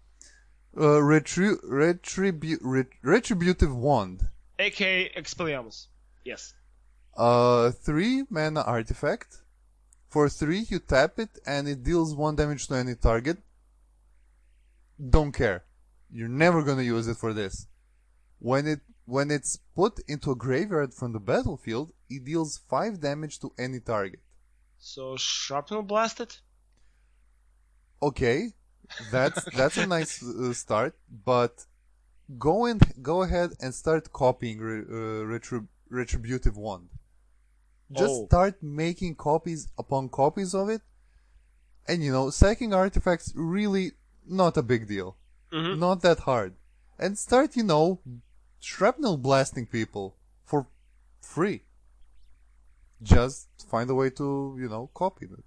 Retributive Wand. A.K.A. Expelliarmus. Yes. 3 mana artifact. For 3, you tap it, and it deals 1 damage to any target. Don't care. You're never gonna use it for this. When it's put into a graveyard from the battlefield, it deals 5 damage to any target. So, Shrapnel Blast it? Okay, that's a nice start, but go ahead and start copying Retributive Wand. Just start making copies upon copies of it, and sacking artifacts really not a big deal, not that hard, and start shrapnel blasting people for free. Just find a way to copy it.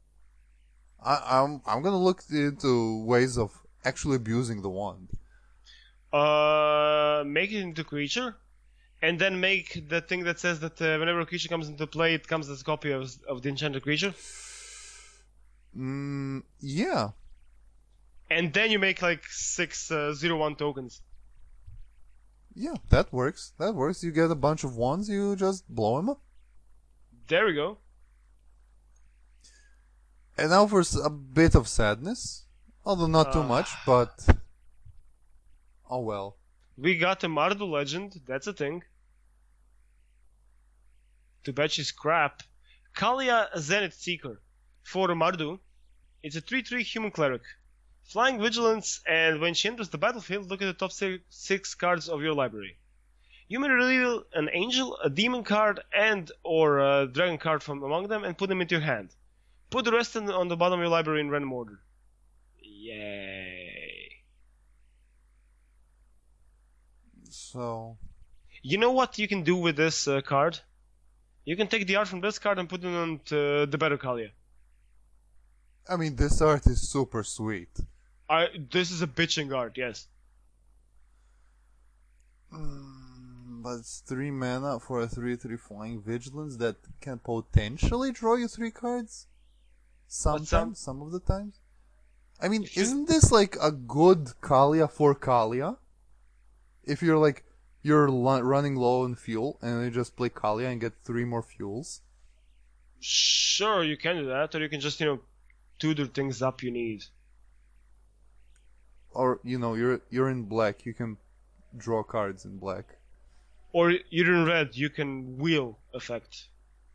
I'm gonna look into ways of actually abusing the wand. Make it into creature, and then make the thing that says that whenever a creature comes into play, it comes as a copy of the enchanted creature. Yeah. And then you make like 6 0/1 tokens. Yeah, that works. You get a bunch of wands, you just blow them up. There we go. And now for a bit of sadness. Although not too much, but... Oh well. We got a Mardu legend, that's a thing. Too bad she's crap. Kalia Zenith Seeker. For a Mardu, it's a 3/3 human cleric. Flying Vigilance, and when she enters the battlefield, look at the top 6 cards of your library. You may reveal an angel, a demon card, and or a dragon card from among them and put them into your hand. Put the rest on the bottom of your library in random order. Yay. So... You know what you can do with this card? You can take the art from this card and put it on the better Kalia. I mean, this art is super sweet. This is a bitching art, yes. But it's 3 mana for a 3/3 flying vigilance that can potentially draw you 3 cards? Sometimes, some of the times. I mean, isn't this like a good Kalia for Kalia? If you're like, running low on fuel and you just play Kalia and get 3 more fuels? Sure, you can do that, or you can just, tutor things up you need. Or, you're in black, you can draw cards in black. Or you're in red, you can wheel effect.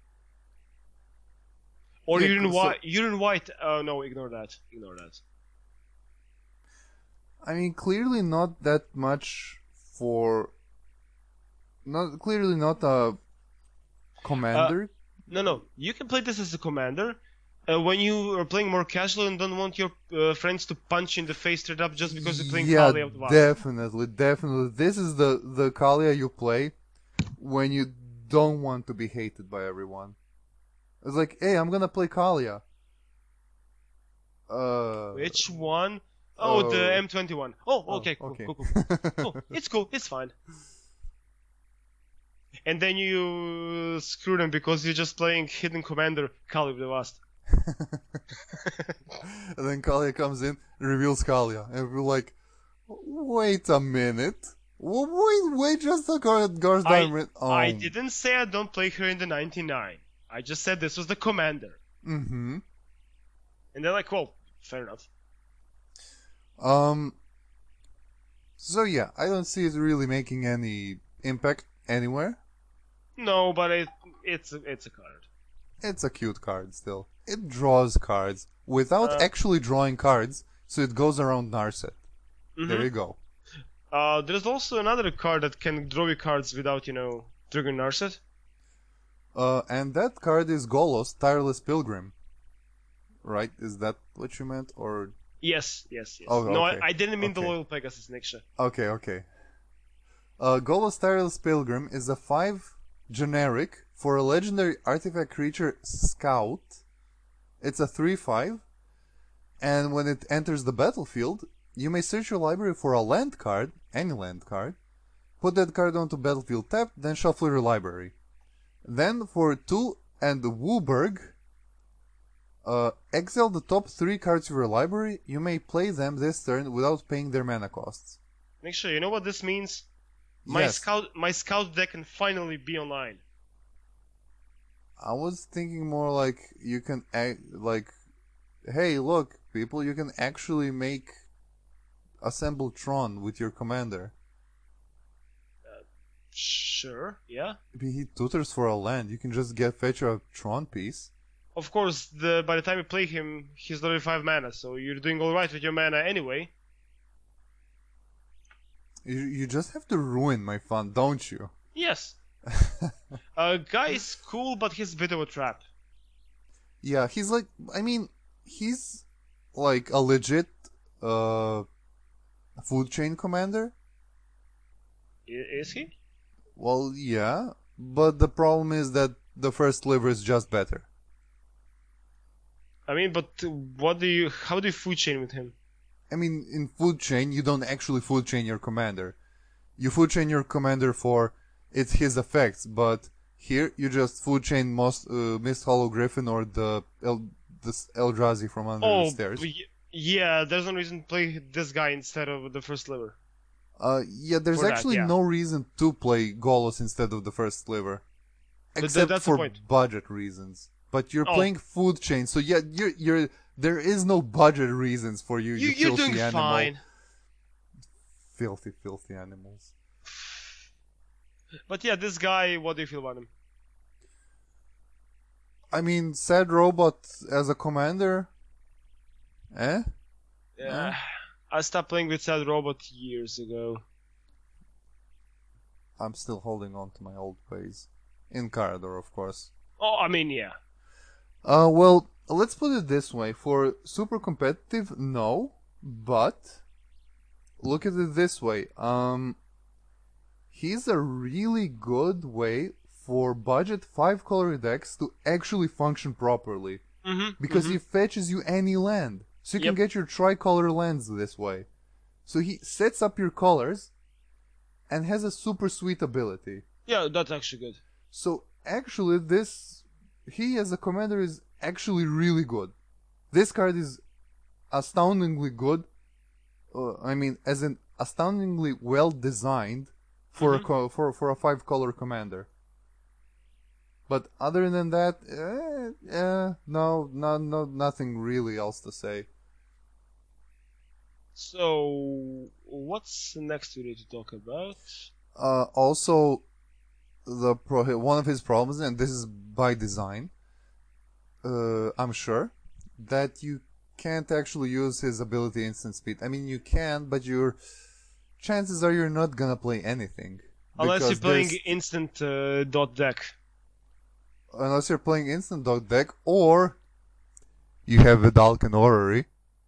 Or Yeah, you're in so- white. You're in white. Oh no, ignore that. Ignore that. I mean, clearly not that much for... Clearly not a commander. No. You can play this as a commander. When you are playing more casual and don't want your friends to punch you in the face straight up just because you're playing Yeah, Kali of the Vast. definitely. This is the Kalia you play when you don't want to be hated by everyone. It's like, hey, I'm gonna play Kalia. Which one? Oh, the Oh. M21. Oh, okay, cool, okay. cool. Cool. It's cool. It's fine. And then you screw them because you're just playing Hidden Commander Kali of the Vast. And then Kalia comes in, reveals Kalia, and we're like, wait a minute. Wait just a Gar's Diamond. I didn't say I don't play her in the 99. I just said this was the commander. Mm-hmm. And they're like, well, fair enough. So yeah, I don't see it really making any impact anywhere. No, but it's a card. It's a cute card still. It draws cards without actually drawing cards, so it goes around Narset. There you go. There's also another card that can draw you cards without, triggering Narset. And that card is Golos, Tireless Pilgrim. Right? Is that what you meant? Or... Yes. Oh, No, okay. I didn't mean the Okay. Loyal Pegasus, Niksha. Okay. Golos Tireless Pilgrim is a 5 generic for a legendary artifact creature Scout. It's a 3/5, and when it enters the battlefield, you may search your library for a land card, any land card, put that card onto battlefield tapped, then shuffle your library. Then for 2 and Wooburg, exile the top 3 cards of your library. You may play them this turn without paying their mana costs. Niksha, you know what this means? Yes. My scout deck can finally be online. I was thinking more like you can hey, look, people, you can actually assemble Tron with your commander. Sure, yeah. He tutors for a land. You can just fetch a Tron piece. Of course, by the time you play him, he's already 5 mana, so you're doing alright with your mana anyway. You just have to ruin my fun, don't you? Yes. Guy is cool, but he's a bit of a trap. Yeah, he's like a legit food chain commander. Is he? Well, yeah, but the problem is that the first liver is just better. I mean, but how do you food chain with him? I mean, in food chain, you don't actually food chain your commander. You food chain your commander for his effects, but here you just food chain Mist Hollow Griffin or the Eldrazi from under the stairs. Yeah, there's no reason to play this guy instead of the first liver. Yeah, there's For that, actually yeah. no reason to play Golos instead of the first sliver, except that's the for point. budget reasons. But you're Oh. playing food chain, so yeah, you're there is no budget reasons for you. You You're filthy doing animal. fine. Filthy animals. But yeah, this guy, what do you feel about him? I mean, Sad Robot as a commander. Eh? Yeah, I stopped playing with Sad Robot years ago. I'm still holding on to my old ways. In Carador, of course. Oh, I mean, yeah. Well, let's put it this way. For super competitive, no. But, look at it this way. He's a really good way for budget 5-color decks to actually function properly. Because he fetches you any land. So you can get your tricolor lands this way. So he sets up your colors and has a super sweet ability. Yeah, that's actually good. So actually he as a commander is actually really good. This card is astoundingly good. As in astoundingly well designed for a 5-color commander. But other than that, no, nothing really else to say. So, what's next we need to talk about? Also, one of his problems, and this is by design, I'm sure, that you can't actually use his ability instant speed. I mean, you can, but your chances are you're not gonna play anything. Unless you're playing instant dot deck. Unless you're playing instant dot deck, or you have Vidalcan Orrery.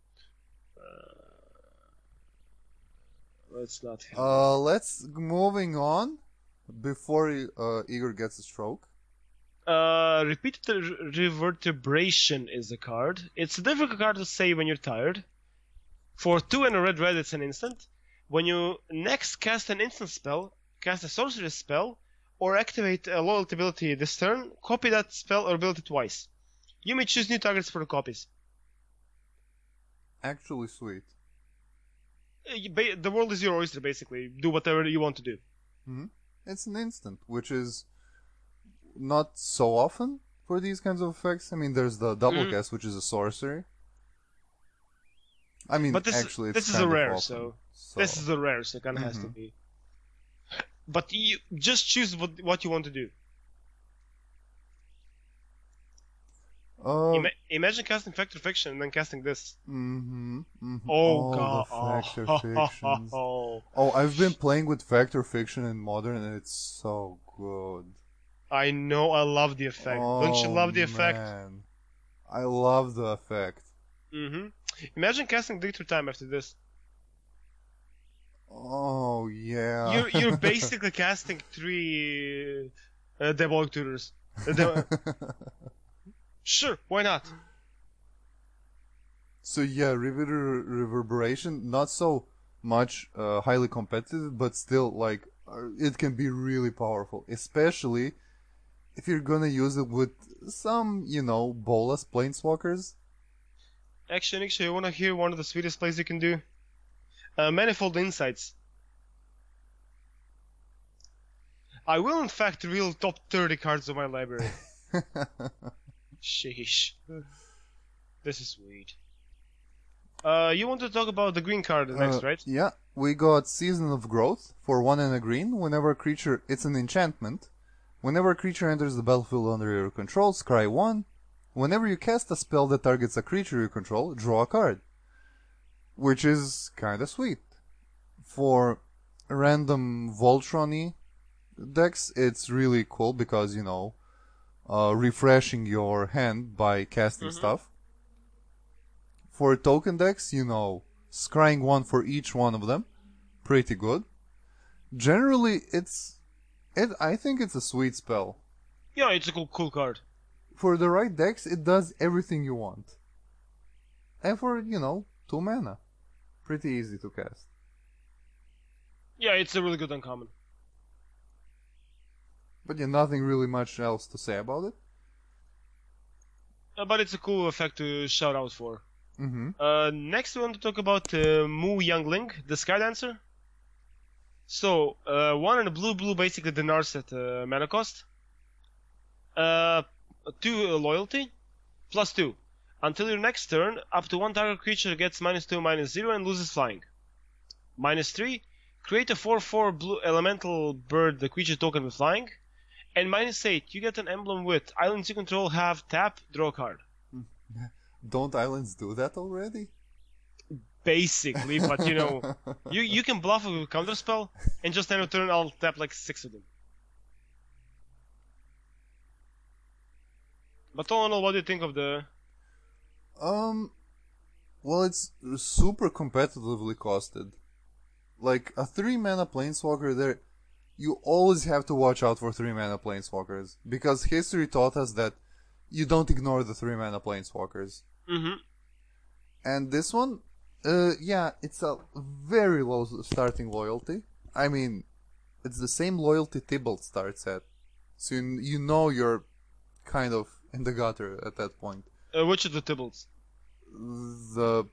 Let's not. Let's moving on before Igor gets a stroke. Repeated Reverberation is a card. It's a difficult card to say when you're tired. For 2 and a red, it's an instant. When you next cast an instant spell, cast a sorcery spell, or activate a loyalty ability this turn, copy that spell or ability twice. You may choose new targets for the copies. Actually sweet. The world is your oyster, basically. Do whatever you want to do. Mm-hmm. It's an instant, which is not so often for these kinds of effects. I mean, there's the double cast, which is a sorcery. I mean, but actually, this is a rare, so this is a rare, so it kind of has to be. But you just choose what you want to do. Imagine casting Factor Fiction and then casting this. Oh god! The Factor Fictions. Oh, I've been playing with Factor Fiction in Modern, and it's so good. I know, I love the effect. Don't you love the effect? Man. I love the effect. Imagine casting Dictator Time after this. Oh yeah. You're basically casting 3 Diabolic Tutors. Sure, why not? So yeah, Reverberation, not so much highly competitive, but still like it can be really powerful, especially if you're gonna use it with some, Bolas planeswalkers. Actually, Nick, you wanna hear one of the sweetest plays you can do? Manifold Insights. I will in fact reveal top 30 cards of my library. Sheesh. This is sweet. You want to talk about the green card next, right? Yeah, we got Season of Growth for 1 and a green. Whenever a creature, it's an enchantment. Whenever a creature enters the battlefield under your control, scry 1. Whenever you cast a spell that targets a creature you control, draw a card. Which is kinda sweet. For random Voltron-y decks, it's really cool because, refreshing your hand by casting stuff. For token decks, scrying 1 for each one of them. Pretty good. Generally, I think it's a sweet spell. Yeah, it's a cool card. For the right decks, it does everything you want. And for, 2 mana. Pretty easy to cast. Yeah, it's a really good uncommon. But yeah, nothing really much else to say about it. But it's a cool effect to shout out for. Next we want to talk about Mu Youngling, the Sky Dancer. So, 1 and a blue, basically the Narset mana cost. 2 loyalty, plus 2. Until your next turn, up to 1 target creature gets -2/-0 and loses flying. -3, create a 4/4 blue elemental bird, the creature token with flying. And -8, you get an emblem with islands you control have tap, draw a card. Don't islands do that already? Basically, but you can bluff with a counter spell, and just end of turn I'll tap like 6 of them. But all in all, what do you think of the... Well, it's super competitively costed. Like, a 3 mana planeswalker there, you always have to watch out for 3-mana planeswalkers, because history taught us that you don't ignore the 3-mana planeswalkers. Mm-hmm. And this one, yeah, it's a very low starting loyalty. I mean, it's the same loyalty Tybalt starts at. So you know you're kind of in the gutter at that point. Which of the Tybalts? The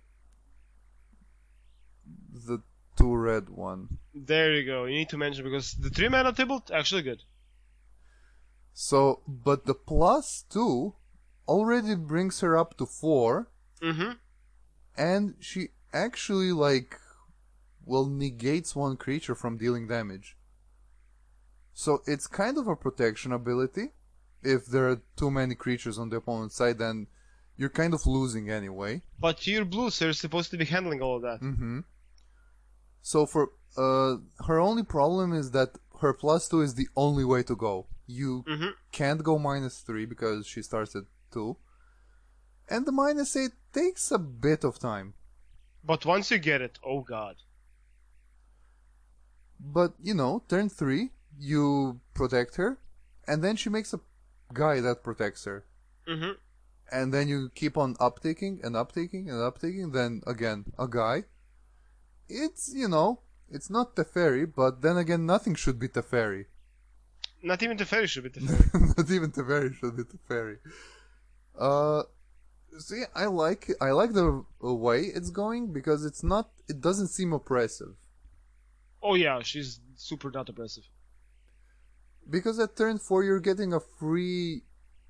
2-red one. There you go. You need to mention because the 3-mana Tybalt actually good. So, but the +2 already brings her up to 4. Mm-hmm. And she actually, negates one creature from dealing damage. So it's kind of a protection ability. If there are too many creatures on the opponent's side, then you're kind of losing anyway. But you're blue, so you're supposed to be handling all of that. Mm-hmm. So for her only problem is that her +2 is the only way to go. You can't go -3 because she starts at 2. And the -8 takes a bit of time. But once you get it, oh god. But, turn 3, you protect her, and then she makes a guy that protects her. Mm-hmm. And then you keep on uptaking and uptaking and uptaking, then again, a guy. It's, it's not Teferi, but then again, nothing should be Teferi. Not even Teferi should be Teferi. Not even Teferi should be Teferi. So yeah, I like the way it's going because it doesn't seem oppressive. Oh yeah, she's super not oppressive. Because at turn 4 you're getting a free,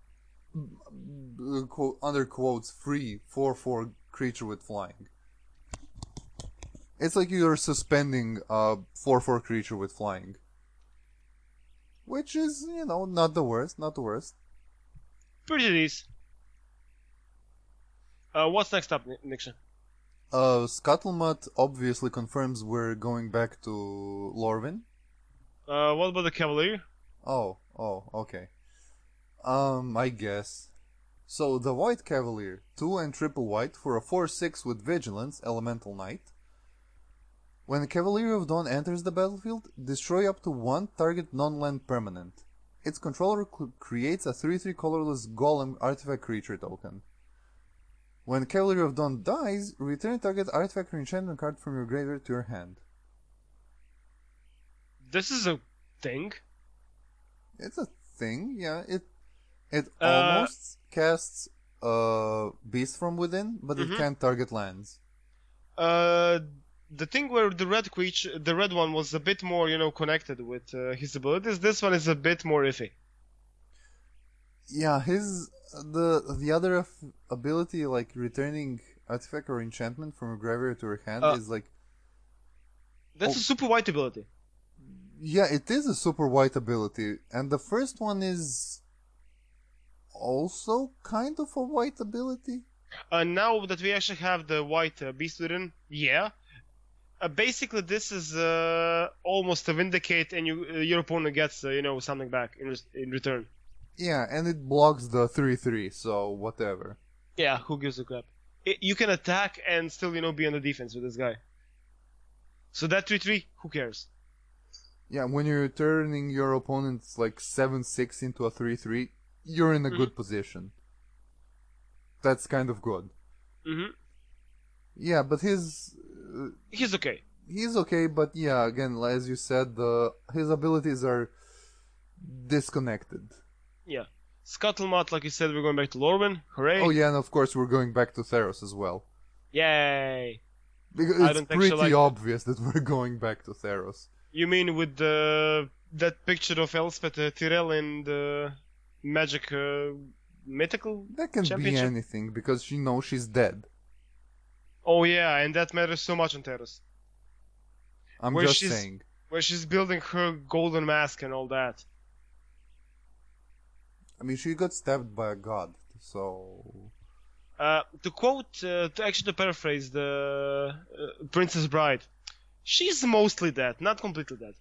under quotes, free 4/4 creature with flying. It's like you're suspending a 4/4 creature with flying. Which is, not the worst, Pretty decent. What's next up, Nixon? Scuttlemutt obviously confirms we're going back to Lorwyn. What about the Cavalier? Oh, okay. I guess. So, the White Cavalier, 2 and triple white for a 4/6 with Vigilance, Elemental Knight. When Cavalier of Dawn enters the battlefield, destroy up to 1 target non-land permanent. Its controller creates a 3/3 colorless Golem artifact creature token. When Cavalier of Dawn dies, return target artifact or enchantment card from your graveyard to your hand. This is a thing. It's a thing, yeah. It almost casts Beast from Within, but it can't target lands. The thing where the the red one was a bit more, connected with his abilities. This one is a bit more iffy. Yeah, the other ability, like returning artifact or enchantment from a graveyard to your hand, is like... That's a super white ability. Yeah, it is a super white ability, and the first one is also kind of a white ability. Now that we actually have the white beast within, yeah. Basically, this is almost a vindicate, and your opponent gets something back in return. Yeah, and it blocks the 3/3, so whatever. Yeah, who gives a crap? You can attack and still be on the defense with this guy. So that 3/3, who cares? Yeah, when you're turning your opponent's 7/6 into a 3/3, you're in a good position. That's kind of good. Mm-hmm. Yeah, but he's okay. He's okay, but yeah, again, as you said, his abilities are disconnected. Yeah. Scuttlemutt, like you said, we're going back to Lorwyn. Hooray! Oh yeah, and of course we're going back to Theros as well. Yay! Because it's pretty obvious that we're going back to Theros. You mean with that picture of Elspeth Tyrell in the Magic Mythical That can be anything, because she's dead. Oh yeah, and that matters so much on Theros. I'm just saying. Where she's building her golden mask and all that. I mean, she got stabbed by a god, so... to paraphrase the Princess Bride, she's mostly dead, not completely dead.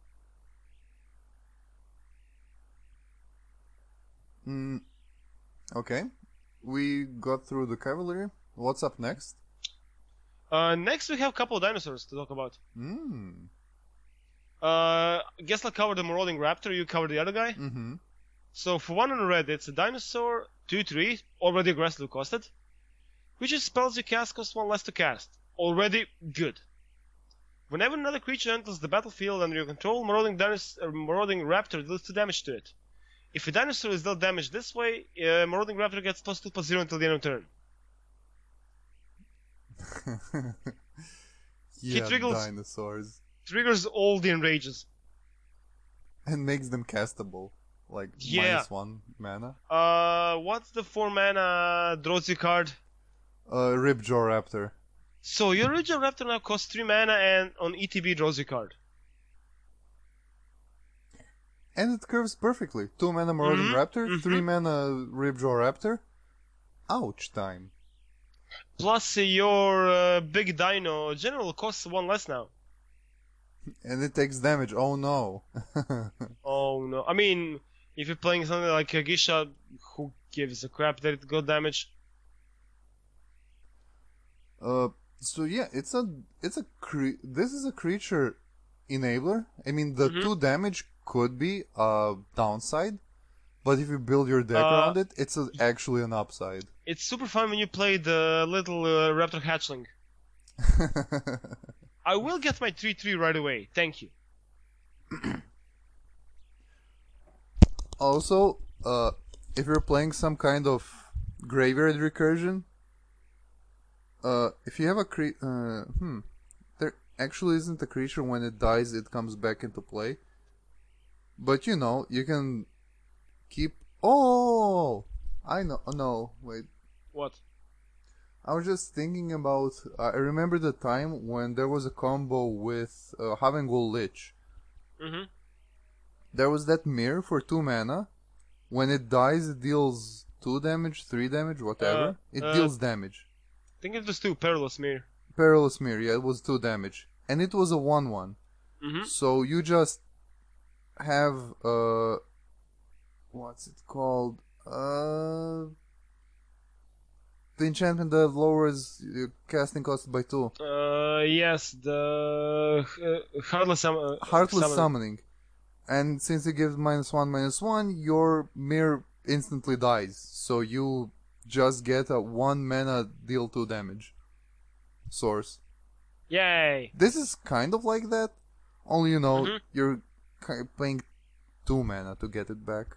Okay. We got through the Cavalry. What's up next? Next we have a couple of dinosaurs to talk about. Guess I'll cover the Marauding Raptor, you cover the other guy. Mm-hmm. So for 1 on red, it's a dinosaur, 2/3, already aggressively costed. Which is spells you cast cost 1 less to cast. Already good. Whenever another creature enters the battlefield under your control, Marauding Raptor deals 2 damage to it. If a dinosaur is dealt damage this way, Marauding Raptor gets +2/+0 until the end of turn. Yeah, triggers- dinosaurs. Triggers all the enrages. And makes them castable. Like, Yeah. -1 mana. What's the 4 mana draws you card? Ripjaw Raptor. So your original Raptor now costs 3 mana and on ETB draws you card. And it curves perfectly. 2 mana Marauding Raptor, 3 mana Ripjaw Raptor. Ouch time. Plus your big dino general costs 1 less now. And it takes damage. Oh no. Oh no. I mean, if you're playing something like Gisha, who gives a crap that it got damage? So yeah, this is a creature enabler. I mean, the 2 damage could be a downside, but if you build your deck around it, it's actually an upside. It's super fun when you play the little Raptor Hatchling. I will get my 3/3 right away. Thank you. Also, if you're playing some kind of graveyard recursion, if you have a there actually isn't a creature when it dies, it comes back into play. But you know, you can keep. Oh, I know. No, wait. What? I was just thinking about. I remember the time when there was a combo with Havengul Lich. Mm-hmm. There was that mirror for 2 mana. When it dies, it deals 2 damage, 3 damage, whatever. It deals damage. I think it was 2 Perilous Mirror. Perilous Mirror, yeah, it was 2 damage. And it was a 1/1. Mm-hmm. So you just have, what's it called? The enchantment that lowers your casting cost by 2. Yes, the Heartless Heartless Summoning. And since it gives -1/-1, your mirror instantly dies. So you just get a 1 mana deal 2 damage source. Yay! This is kind of like that, only you know, you're paying 2 mana to get it back.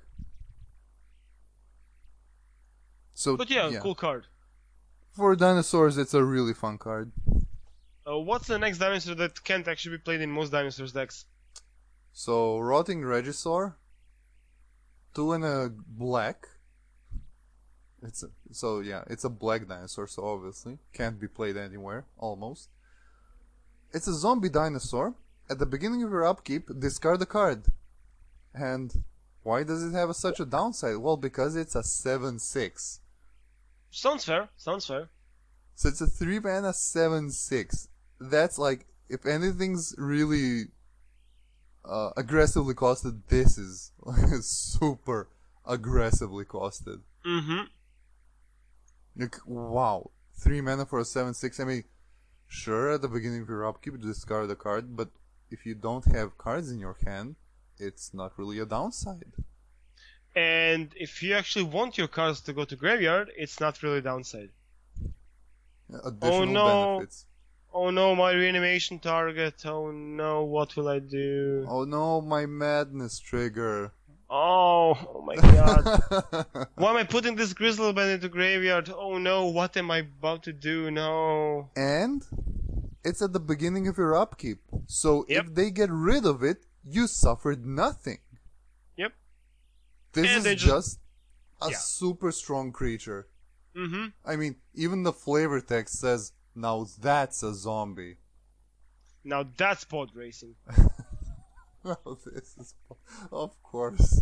So, But yeah, cool card. For dinosaurs, it's a really fun card. What's the next dinosaur that can't actually be played in most dinosaurs decks? So, Rotting Regisaur, 2 and a black. It's a black dinosaur, so obviously can't be played anywhere, almost. It's a zombie dinosaur. At the beginning of your upkeep, discard a card. And why does it have such a downside? Well, because it's a 7/6. Sounds fair. Sounds fair. So it's a 3 mana 7/6. That's like, if anything's really aggressively costed, this is super aggressively costed. Mm-hmm. Like, wow. 3 mana for a 7/6. I mean, sure, at the beginning of your upkeep, discard a card, but if you don't have cards in your hand, it's not really a downside. And if you actually want your cards to go to graveyard, it's not really a downside. Additional benefits. Oh no, my reanimation target. Oh no, what will I do? Oh no, my madness trigger. Oh my god. Why am I putting this Grizzlyband into graveyard? Oh no, what am I about to do? No. And it's at the beginning of your upkeep. So Yep. if they get rid of it, you suffered nothing. Yep. This And they is just- just a yeah. super strong creature. Mm-hmm. I mean, even the flavor text says, now that's a zombie. Now that's pod racing. Well, this is, of course.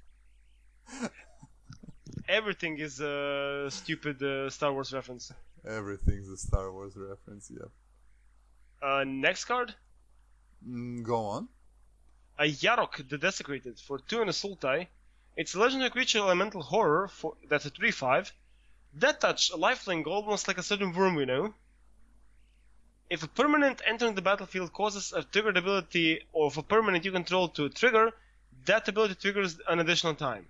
Everything is a stupid Star Wars reference. Everything's a Star Wars reference, yeah. Next card? Go on. A Yarok the Desecrated for 2 and a Sultai. It's a legendary creature elemental horror that's a 3/5. Death touch, a lifelink, almost like a certain worm we know. If a permanent entering the battlefield causes a triggered ability of a permanent you control to trigger, that ability triggers an additional time.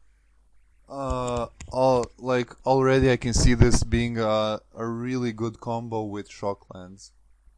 Already I can see this being a really good combo with Shocklands.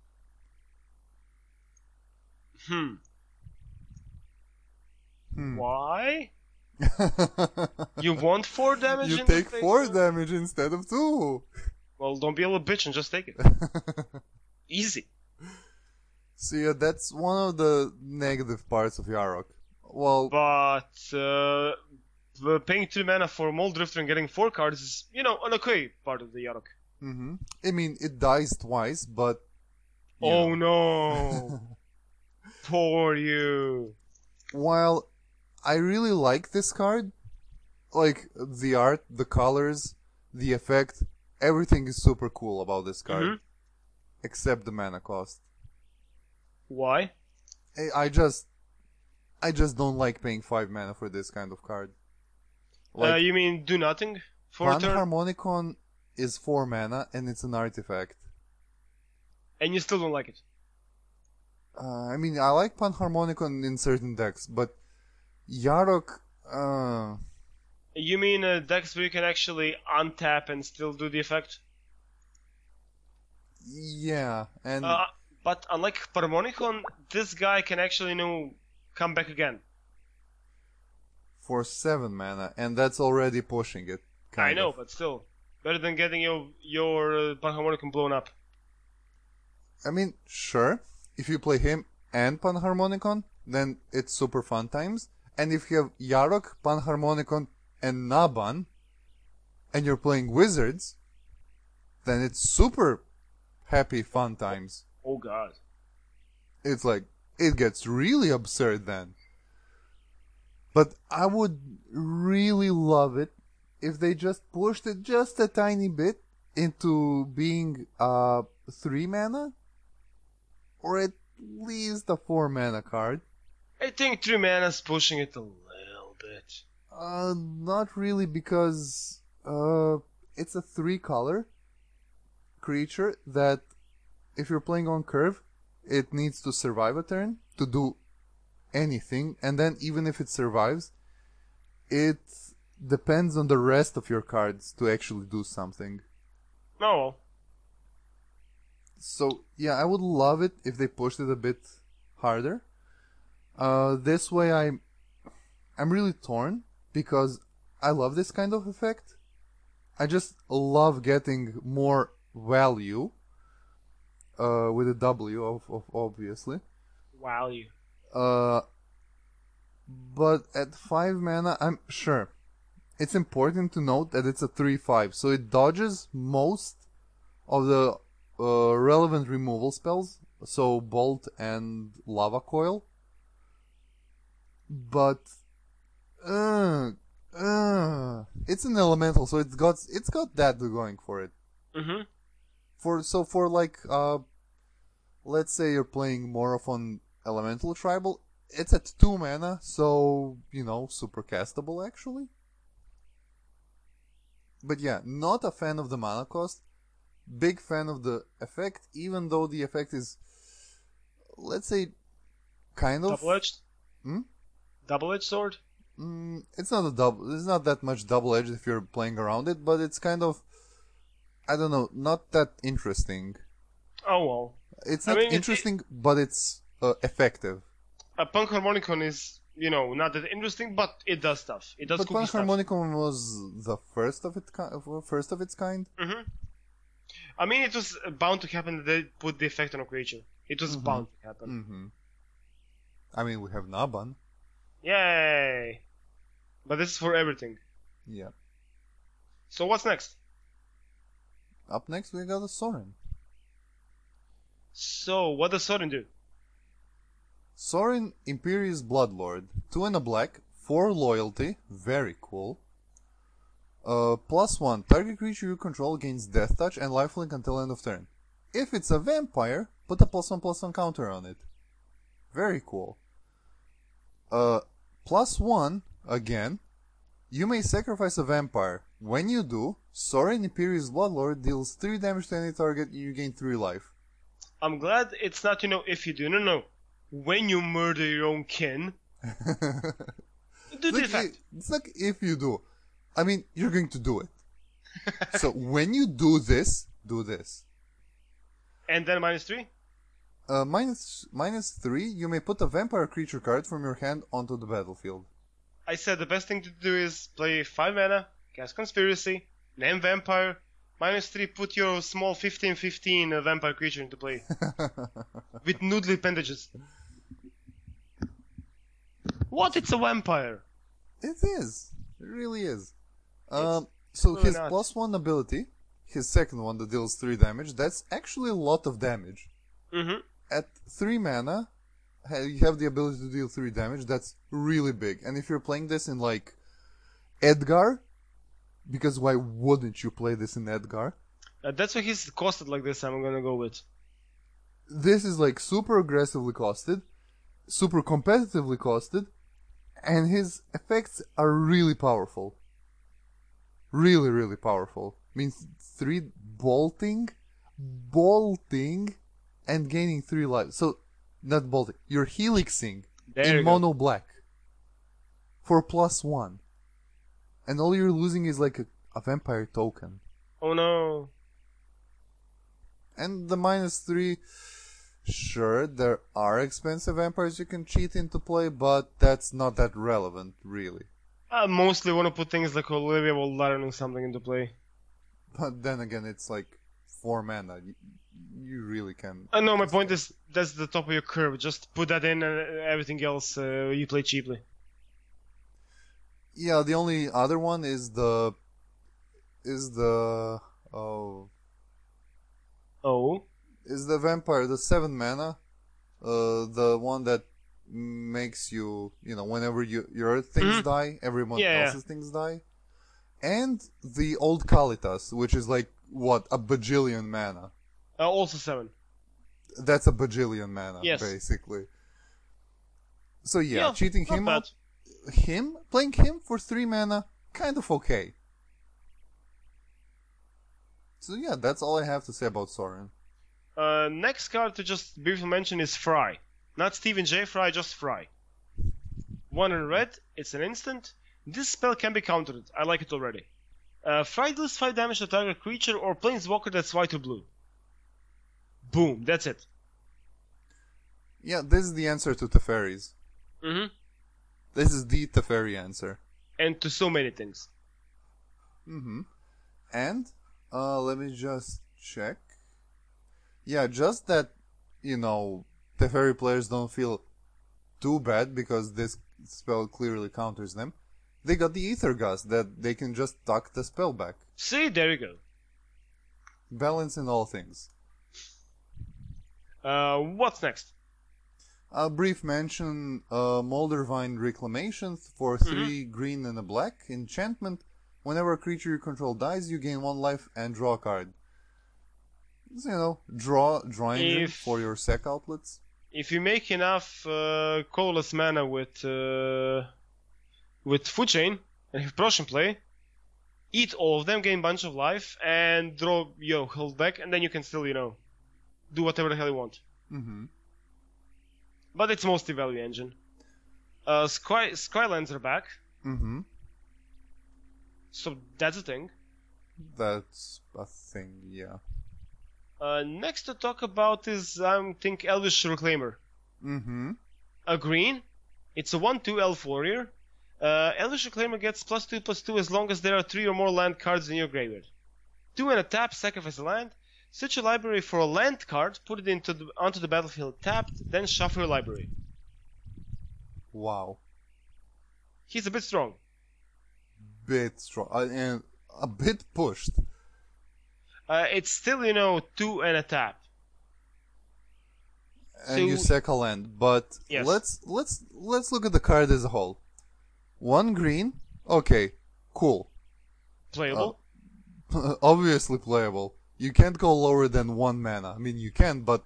Why? You want 4 damage You in the take face? 4 damage instead of 2. Well, don't be a little bitch and just take it. Easy. So yeah, that's one of the negative parts of Yarok. Well, But paying 3 mana for Mold Drifter and getting 4 cards is, an okay part of the Yarok. I mean, it dies twice, but... Oh no! Poor you. While I really like this card, like the art, the colors, the effect, everything is super cool about this card. Except the mana cost. Why? I just don't like paying 5 mana for this kind of card. Like, You mean do nothing for a turn? Panharmonicon is 4 mana and it's an artifact. And you still don't like it? I mean, I like Panharmonicon in certain decks, but Yarok, You mean decks where you can actually untap and still do the effect? yeah, and But unlike Parmonicon, this guy can actually come back again. for 7 mana, and that's already pushing it. I know, of. but still. Better than getting your Panharmonicon blown up. I mean, sure, if you play him and Panharmonicon, then it's super fun times. And if you have Yarok, Panharmonicon, and Naban, and you're playing Wizards, then it's super happy fun times. Oh god. It's like, it gets really absurd then. But I would really love it if they just pushed it just a tiny bit into being 3 mana, or at least a 4 mana card. I think 3 mana's pushing it a little bit. Not really, because it's a 3 color creature that if you're playing on curve, it needs to survive a turn to do anything, and then even if it survives, it depends on the rest of your cards to actually do something. Oh well. So yeah, I would love it if they pushed it a bit harder. This way I'm really torn because I love this kind of effect. I just love getting more value with a W of obviously. Value. But at 5 mana, I'm sure it's important to note that it's a 3/5, so it dodges most of the relevant removal spells, so Bolt and Lava Coil. But it's an elemental, so it's got that going for it. Mm-hmm. For like let's say you're playing more of an elemental tribal, it's at 2 mana, so super castable actually. But yeah, not a fan of the mana cost. Big fan of the effect, even though the effect is, let's say, kind of Double-edged? Double-edged sword? It's not It's not that much double-edged if you're playing around it, but it's kind of, I don't know, not that interesting. Oh well. It's not interesting, but it's effective. A Panharmonicon is, not that interesting, but it does stuff. It does But cool stuff. Panharmonicon was the first of its kind. Mm-hmm. I mean, it was bound to happen that they put the effect on a creature. It was bound to happen. I mean, we have Naban. Yay! But this is for everything. Yeah. So what's next? Up next, we got a Sorin. So, what does Sorin do? Sorin, Imperious Bloodlord. 2 and a black, 4 loyalty, very cool. +1, target creature you control gains Death Touch and Lifelink until end of turn. If it's a vampire, put a +1/+1 counter on it. Very cool. +1, again, you may sacrifice a vampire. When you do, Sorin, Imperious Bloodlord deals 3 damage to any target and you gain 3 life. I'm glad it's not, if you do. No. When you murder your own kin, do the effect. It's like if you do. I mean, you're going to do it. So when you do this, do this. And then -3? -3, you may put a vampire creature card from your hand onto the battlefield. I said the best thing to do is play 5 mana, cast Conspiracy, name Vampire, -3, put your small 15/15 vampire creature into play. With noodly appendages. What? It's a vampire! It is. It really is. So really his not. +1 ability, his second one that deals 3 damage, that's actually a lot of damage. Mm-hmm. At 3 mana, you have the ability to deal 3 damage. That's really big. And if you're playing this in like Edgar, because why wouldn't you play this in Edgar? That's why he's costed like this, I'm gonna go with. This is like super aggressively costed, super competitively costed, and his effects are really powerful. Really, really powerful. Means 3 bolting, and gaining 3 lives. So, not bolting. You're helixing There in you go. mono black for +1. And all you're losing is like a vampire token. Oh no. And the -3, sure, there are expensive vampires you can cheat into play, but that's not that relevant, really. I mostly want to put things like Olivia Voldaren or something into play. But then again, it's like 4 mana. You really can. No, my point is that's the top of your curve. Just put that in, and everything else you play cheaply. Yeah, the only other one is the Oh. is the vampire, the 7 mana, the one that makes you, whenever your things die, everyone Yeah, else's things die, and the old Kalitas, which is like what, a bajillion mana. Also 7. That's a bajillion mana, Yes. basically. So yeah, cheating not him bad. up, playing him for 3 mana, kind of okay. So yeah, that's all I have to say about Sorin. Next card to just briefly mention is Fry. Not Stephen J. Fry, just Fry. 1 in red, it's an instant. This spell can be countered. I like it already. Fry deals 5 damage to target creature or planeswalker that's white or blue. Boom, that's it. Yeah, this is the answer to Teferi's. Mm-hmm. This is the Teferi answer. And to so many things. Mm-hmm. And, let me just check. Yeah, just that, Teferi players don't feel too bad because this spell clearly counters them. They got the Ether Gust that they can just tuck the spell back. See, there you go. Balance in all things. What's next? A brief mention, Moldervine Reclamation for 3 green and a black. Enchantment. Whenever a creature you control dies, you gain 1 life and draw a card. So, draw engine for your sec outlets. If you make enough colorless mana with Food Chain and have Prussian play, eat all of them, gain a bunch of life, and draw your health back, and then you can still, do whatever the hell you want. Mm-hmm. But it's mostly value engine. Skylands are back, Mm-hmm. so that's a thing. That's a thing, yeah. Next to talk about is, I think, Elvish Reclaimer. Mm-hmm. A green, it's a 1/2 elf warrior. Elvish Reclaimer gets +2/+2 as long as there are 3 or more land cards in your graveyard. 2 and a tap, sacrifice a land. Search a library for a land card, put it onto the battlefield tapped, then shuffle your library. Wow. He's a bit strong. Bit strong. And a bit pushed. It's still, 2 and a tap. And So- you sack a land. But Yes. let's look at the card as a whole. 1 green. Okay. Cool. Playable. Obviously playable. You can't go lower than 1 mana. I mean, you can, but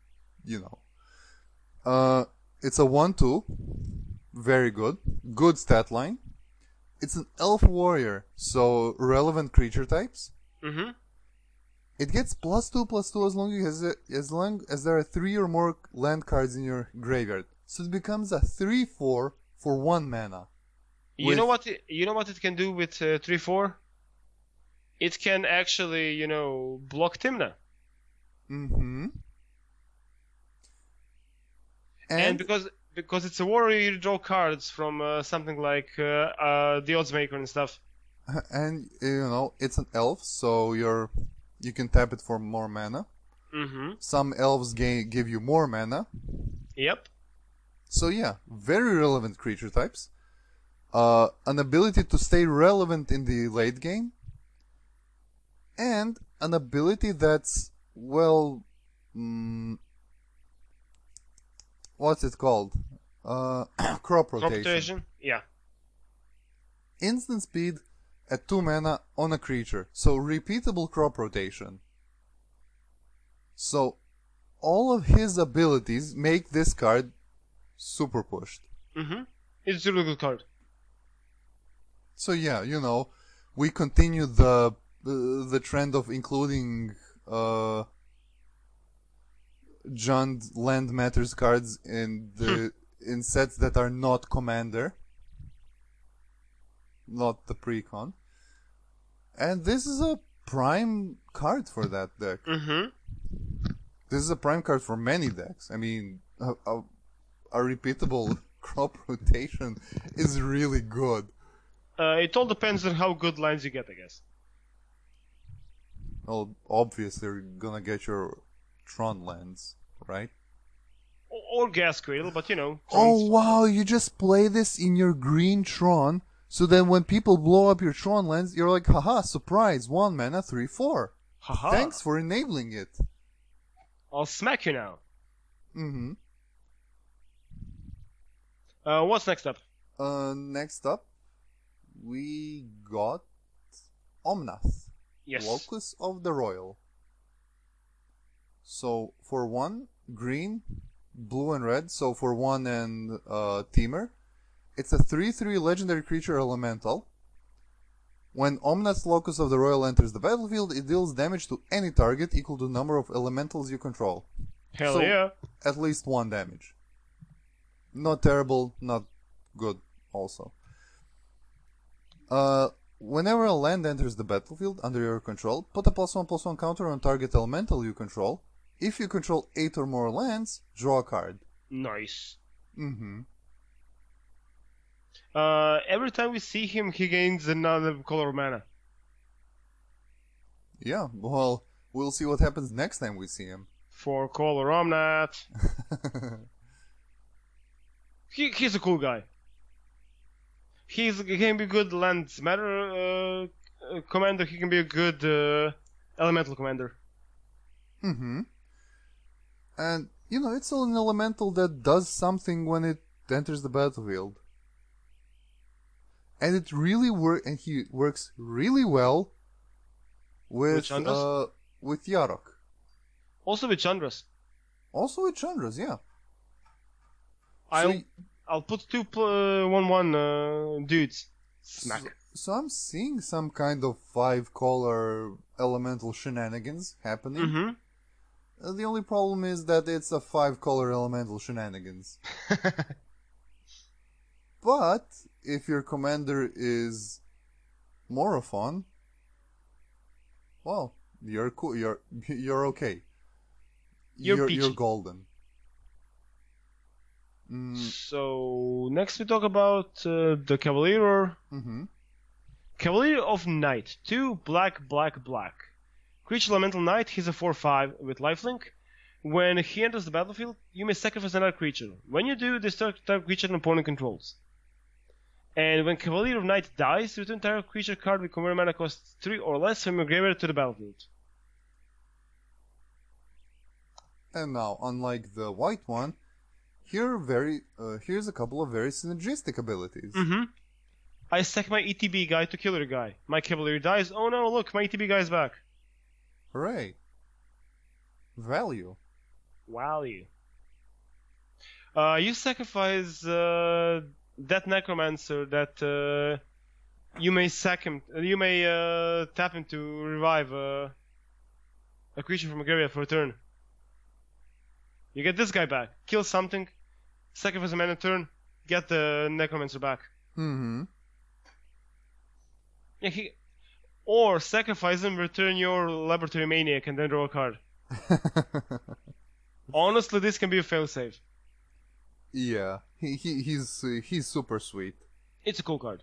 it's a 1/2. Very good. Good stat line. It's an elf warrior, so relevant creature types. Mm-hmm. It gets +2/+2 as long as there are 3 or more land cards in your graveyard. So it becomes a 3/4 for 1 mana. You know what? You know what it can do with 3/4? It can actually, block Timna. Mm-hmm. And because it's a warrior, you draw cards from something like the Oddsmaker and stuff. And it's an elf, so you can tap it for more mana. Mm-hmm. Some elves give you more mana. Yep. So yeah, very relevant creature types. An ability to stay relevant in the late game. And an ability that's, well... what's it called? Crop rotation. Yeah. Instant speed at 2 mana on a creature. So repeatable crop rotation. So all of his abilities make this card super pushed. Mm-hmm. It's a really good card. So yeah, we continue the trend of including Jund Land Matters cards in sets that are not Commander, not the Precon, and this is a prime card for that deck. Mm-hmm. This is a prime card for many decks. I mean, a repeatable crop rotation is really good. It all depends on how good lands you get, I guess. Well, obviously you're gonna get your Tron lands, right? Or Gas Cradle, but Oh Tron's... wow, you just play this in your green Tron, so then when people blow up your Tron lands, you're like, haha, surprise, 1 mana, 3/4. Haha. Thanks for enabling it. I'll smack you now. Mm-hmm. What's next up? Next up, we got Omnath. Yes. Locus of the Royal. So for 1, green, blue and red, so for 1 and Temur, it's a 3/3 legendary creature elemental. When Omnath's Locus of the Royal enters the battlefield, it deals damage to any target equal to the number of elementals you control. Hell So, yeah. At least 1 damage. Not terrible, not good also. Whenever a land enters the battlefield under your control, put a +1/+1 counter on target elemental you control. If you control 8 or more lands, draw a card. Nice. Mm-hmm. Every time we see him, he gains another color of mana. Yeah, well, we'll see what happens next time we see him. 4 color Omnath. He's a cool guy. He can be good land matter commander. He can be a good elemental commander. Mm-hmm. And, it's an elemental that does something when it enters the battlefield. And it really he works really well with Yarok. Also with Chandras. Also with Chandras, yeah. I'll put 2 1/1 dudes. Smack. So I'm seeing some kind of 5-color elemental shenanigans happening. Mm-hmm. The only problem is that it's a 5-color elemental shenanigans. But if your commander is Morophon, well, you're cool. You're okay. You're golden. So next we talk about the Cavalier. Mm-hmm. Cavalier of Night. 2 black. Creature elemental knight. He's a 4/5 with lifelink. When he enters the battlefield, you may sacrifice another creature. When you do, this type creature an opponent controls. And when Cavalier of Night dies, return target creature card with convert mana cost 3 or less from your graveyard to the battlefield. And now, unlike the white one, here's a couple of very synergistic abilities. Mm-hmm. I sack my ETB guy to kill your guy. My Cavalier dies. Oh no, look, my ETB guy's back. Hooray. Value. You sacrifice that Necromancer that you may sack him. You may tap him to revive a creature from a graveyard for a turn. You get this guy back. Kill something, sacrifice a mana turn, get the Necromancer back. Mm-hmm. Yeah, or sacrifice him, return your Laboratory Maniac, and then draw a card. Honestly, this can be a failsafe. Yeah, he's super sweet. It's a cool card.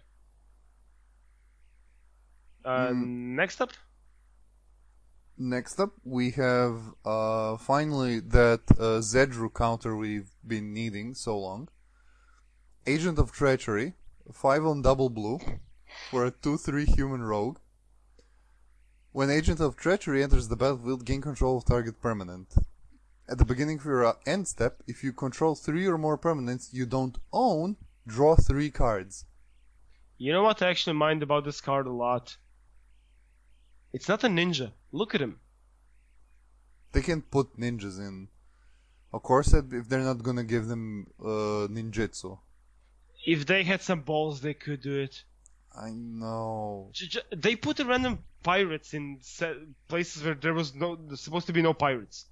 Next up, we have finally that Zedru counter we've been needing so long. Agent of Treachery, 5 on double blue, for a 2/3 human rogue. When Agent of Treachery enters the battlefield, gain control of target permanent. At the beginning of your end step, if you control 3 or more permanents you don't own, draw 3 cards. You know what I actually mind about this card a lot? It's not a ninja. Look at him. They can put ninjas in. Of course, if they're not gonna give them ninjutsu. If they had some balls, they could do it. I know. They put random pirates in places where there was supposed to be no pirates.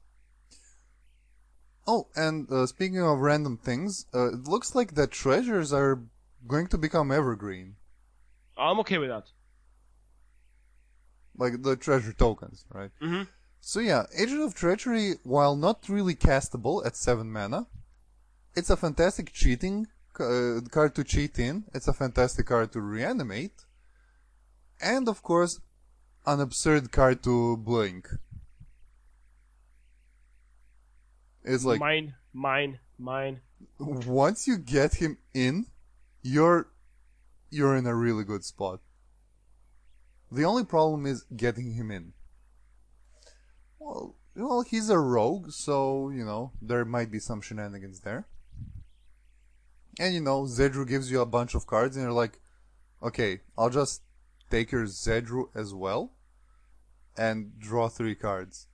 Oh, and speaking of random things, it looks like the treasures are going to become evergreen. I'm okay with that. Like the treasure tokens, right? Mm-hmm. So yeah, Agent of Treachery, while not really castable at 7 mana, it's a fantastic cheating card to cheat in. It's a fantastic card to reanimate. And of course, an absurd card to blink. It's like... Mine. Once you get him in, you're in a really good spot. The only problem is getting him in. Well, he's a rogue, so, there might be some shenanigans there. And, Zedru gives you a bunch of cards, and you're like, okay, I'll just take your Zedru as well, and draw 3 cards.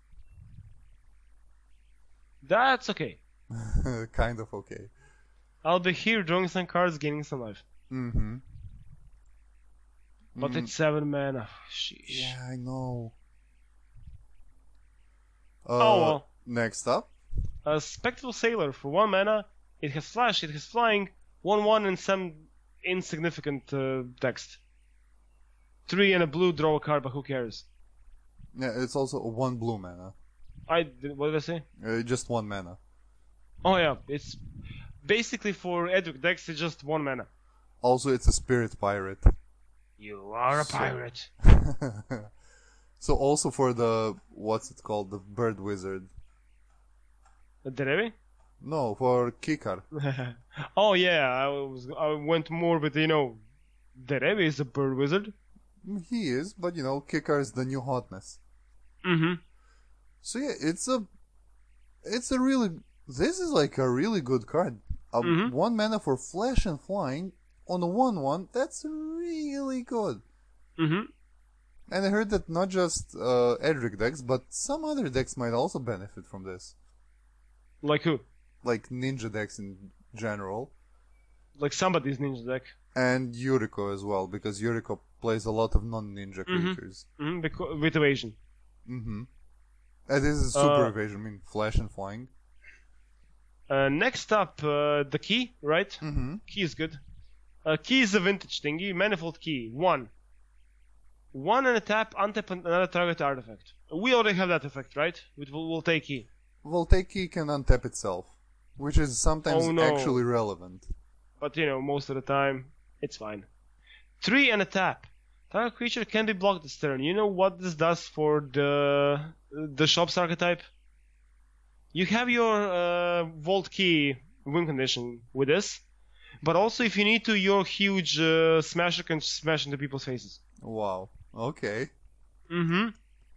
That's okay. Kind of okay. I'll be here drawing some cards, gaining some life. Mm-hmm. But it's 7 mana. Sheesh. Yeah, I know. Oh well. Next up. A Spectral Sailor for 1 mana. It has flash, it has flying, 1/1 and some insignificant text. 3 and a blue, draw a card, but who cares? Yeah, it's also 1 blue mana. What did I say? Just 1 mana. Oh yeah, it's basically for Edric decks, it's just 1 mana. Also, it's a spirit pirate. You are a pirate. So also for the, what's it called, the bird wizard. Derevi? No, for Kikar. Oh yeah, I went more with Derevi is a bird wizard. He is, but Kikar is the new hotness. Mm-hmm. So yeah, this is like a really good card. 1 mana for flash and flying on a 1/1, that's really good. Mm-hmm. And I heard that not just Edric decks, but some other decks might also benefit from this. Like who? Like ninja decks in general. Like somebody's ninja deck. And Yuriko as well, because Yuriko plays a lot of non-ninja creatures. Mm-hmm. With evasion. Mm-hmm. And this is super evasion, flash and flying. Next up, the key, right? Mm-hmm. Key is good. Key is a vintage thingy. Manifold key. 1 and a tap, untap another target artifact. We already have that effect, right? We'll take key. Voltaic key can untap itself, which is sometimes actually relevant. But most of the time, it's fine. 3 and a tap. Target creature can be blocked this turn. You know what this does for the Shops archetype? You have your Vault Key win condition with this, but also if you need to, your huge Smasher can smash into people's faces. Wow. Okay. Mm-hmm.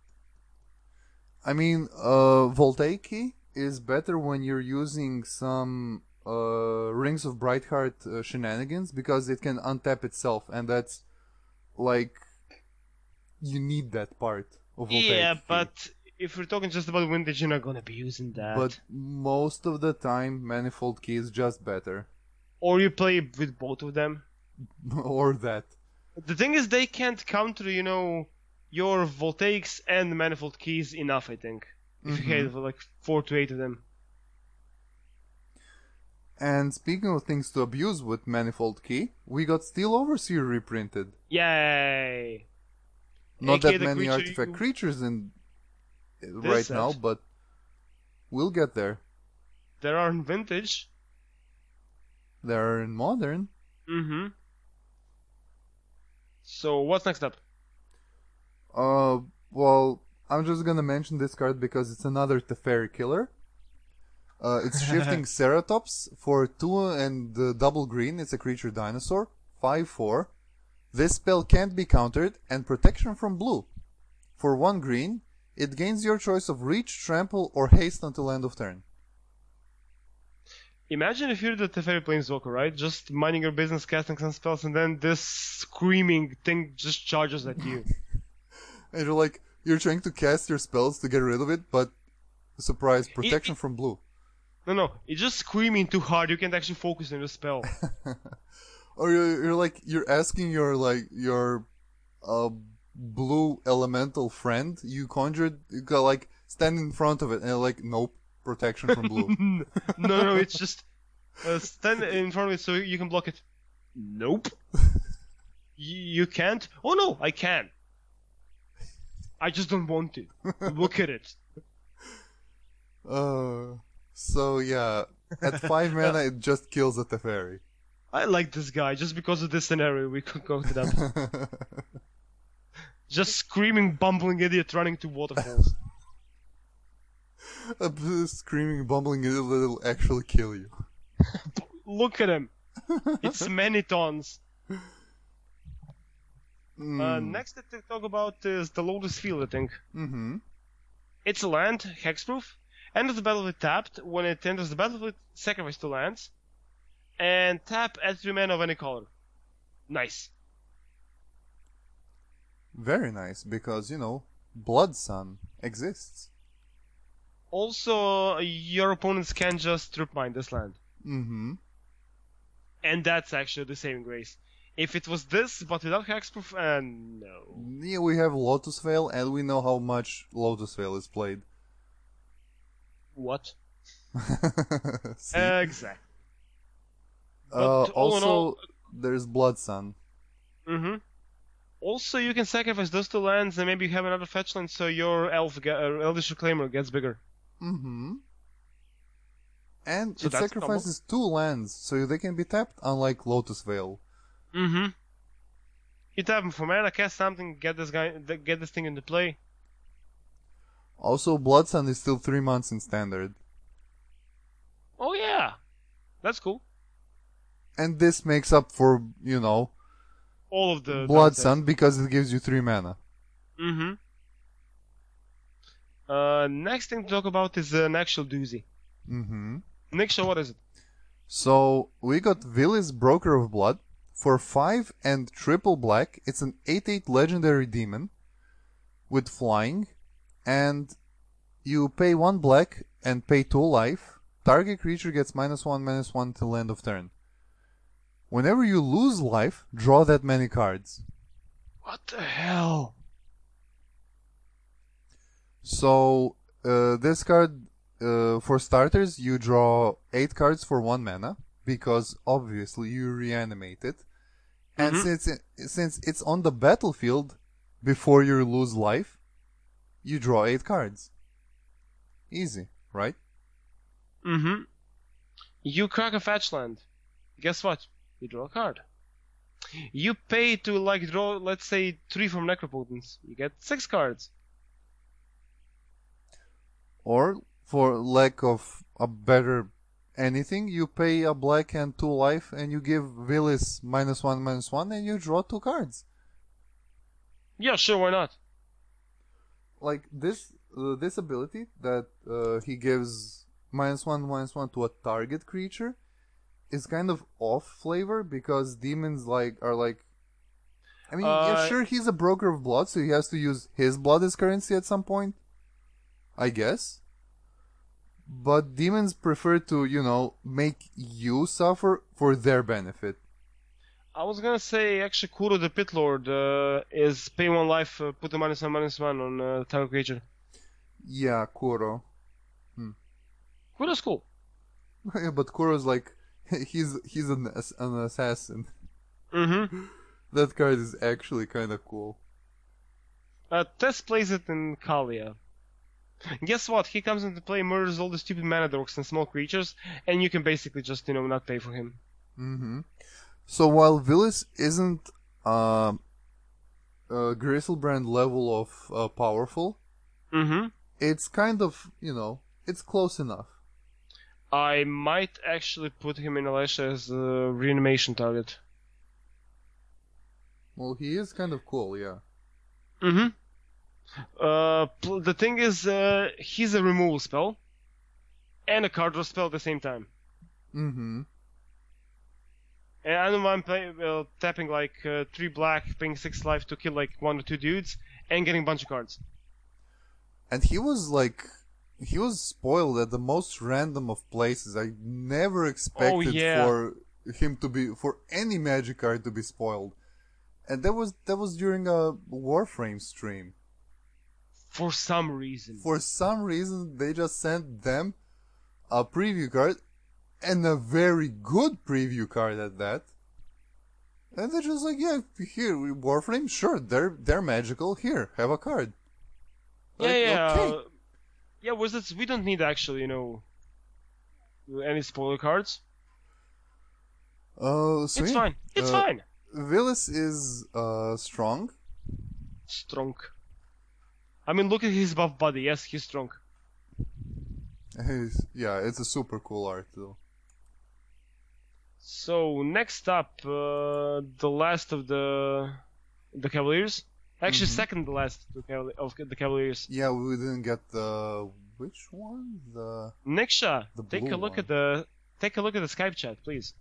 I mean, Voltaic Key is better when you're using some Rings of Brightheart shenanigans, because it can untap itself, and that's like, you need that part of Voltaic Yeah, Key. but if we're talking just about vintage, you're not gonna be using that. But most of the time, Manifold Key is just better. Or you play with both of them. Or that. The thing is, they can't counter, your voltaics and manifold keys enough, I think. If you have like 4 to 8 of them. And speaking of things to abuse with manifold key, we got Steel Overseer reprinted. Yay! Not AKA that the many creature artifact you- creatures in This right set. now, but we'll get there. There are in vintage. They're in modern. Mm-hmm. So what's next up? Well, I'm just gonna mention this card because it's another Teferi killer. It's Shifting Ceratops for 2 and double green. It's a creature dinosaur. 5/4. This spell can't be countered, and protection from blue. For 1 green, it gains your choice of reach, trample, or haste until end of turn. Imagine if you're the Teferi Planeswalker, right? Just minding your business, casting some spells, and then this screaming thing just charges at you. And you're trying to cast your spells to get rid of it, but surprise, protection from blue. No, it's just screaming too hard. You can't actually focus on the spell. Or you're asking your blue elemental friend you conjured, you got stand in front of it and you're like, nope, protection from blue. No, it's just stand in front of it so you can block it. Nope. You can't? Oh no, I can. I just don't want to. Look at it. So yeah, at 5 mana it just kills a Teferi. I like this guy just because of this scenario. We could go to that. Just screaming, bumbling idiot running to waterfalls. A screaming, bumbling idiot that'll actually kill you. Look at him. It's many tons. Next thing to talk about is the Lotus Field, I think. Mm-hmm. It's a land, hexproof. Enters the battlefield tapped. When it enters the battlefield, sacrifice 2 lands. And tap add 3 mana of any color. Nice. Very nice, because, Blood Sun exists. Also, your opponents can just trip mine this land. Mm-hmm. And that's actually the saving grace. If it was this, but without hexproof, no. Yeah, we have Lotus Veil, and we know how much Lotus Veil is played. What? See? Exactly. But all in also, all, there's Blood Sun. Mm-hmm. Also, you can sacrifice those 2 lands, and maybe you have another fetch land, so your Elvish Reclaimer gets bigger. Mm-hmm. And So it that's sacrifices 2 lands, so they can be tapped, unlike Lotus Veil. Mm-hmm. You tap him for mana, cast something, get this thing into play. Also, Blood Sun is still 3 months in Standard. Oh yeah, that's cool. And this makes up for, All of the Blood downsides. Sun because it gives you 3 mana. Mm-hmm. Next thing to talk about is an actual doozy. Mm-hmm. Niksha, what is it? So, we got Villis, Broker of Blood. For 5 and triple black, it's an 8/8 legendary demon with flying, and you pay 1 black and pay 2 life. Target creature gets -1/-1 till end of turn. Whenever you lose life, draw that many cards. What the hell? So, this card, for starters, you draw 8 cards for 1 mana, because obviously you reanimate it. And since it's on the battlefield, before you lose life, you draw 8 cards. Easy, right? Mm-hmm. You crack a fetch land. Guess what? You draw a card. You pay to draw, let's say, 3 from Necropotence. You get 6 cards. Or, for lack of a better anything, you pay a black and 2 life, and you give Villis -1/-1, and you draw 2 cards. Yeah, sure, why not? Like this ability that he gives -1/-1 to a target creature is kind of off flavor, because demons are like. I mean, yeah, sure, he's a broker of blood, so he has to use his blood as currency at some point, I guess. But demons prefer to, make you suffer for their benefit. I was gonna say actually Kuro the Pit Lord is pay 1 life, put a -1/-1 on target creature. Yeah, Kuro. Kuro's cool. Yeah, but Kuro's like he's an assassin. Mm-hmm. That card is actually kind of cool. Tess plays it in Kalia. Guess what? He comes into play, murders all the stupid mana dorks and small creatures, and you can basically just not pay for him. Mm-hmm. So while Villis isn't Griselbrand level of powerful, Mm-hmm. it's kind of it's close enough. I might actually put him in Alesha as a reanimation target. Well, he is kind of cool, yeah. Mm-hmm. The thing is, he's a removal spell and a card draw spell at the same time. Mm-hmm. And I don't mind tapping like 3 black, paying 6 life to kill like 1 or 2 dudes, and getting a bunch of cards. And he was spoiled at the most random of places. I never expected for him to be for any magic card to be spoiled. And that was during a Warframe stream. For some reason. For some reason, they just sent them a preview card, and a very good preview card at that. And they're just like, yeah, here, Warframe, sure, they're magical. Here, have a card. Like, Yeah. Okay. Yeah, Wizards, we don't need actually, any spoiler cards. So It's yeah, fine. It's fine. Villis is strong. Strong. I mean, look at his buff body. Yes, he's strong. Yeah, it's a super cool art though. So next up, the last of the Cavaliers. Actually, second to last of the Cavaliers. Yeah, we didn't get the which one? The Niksha, The take blue a look one. at the Skype chat, please.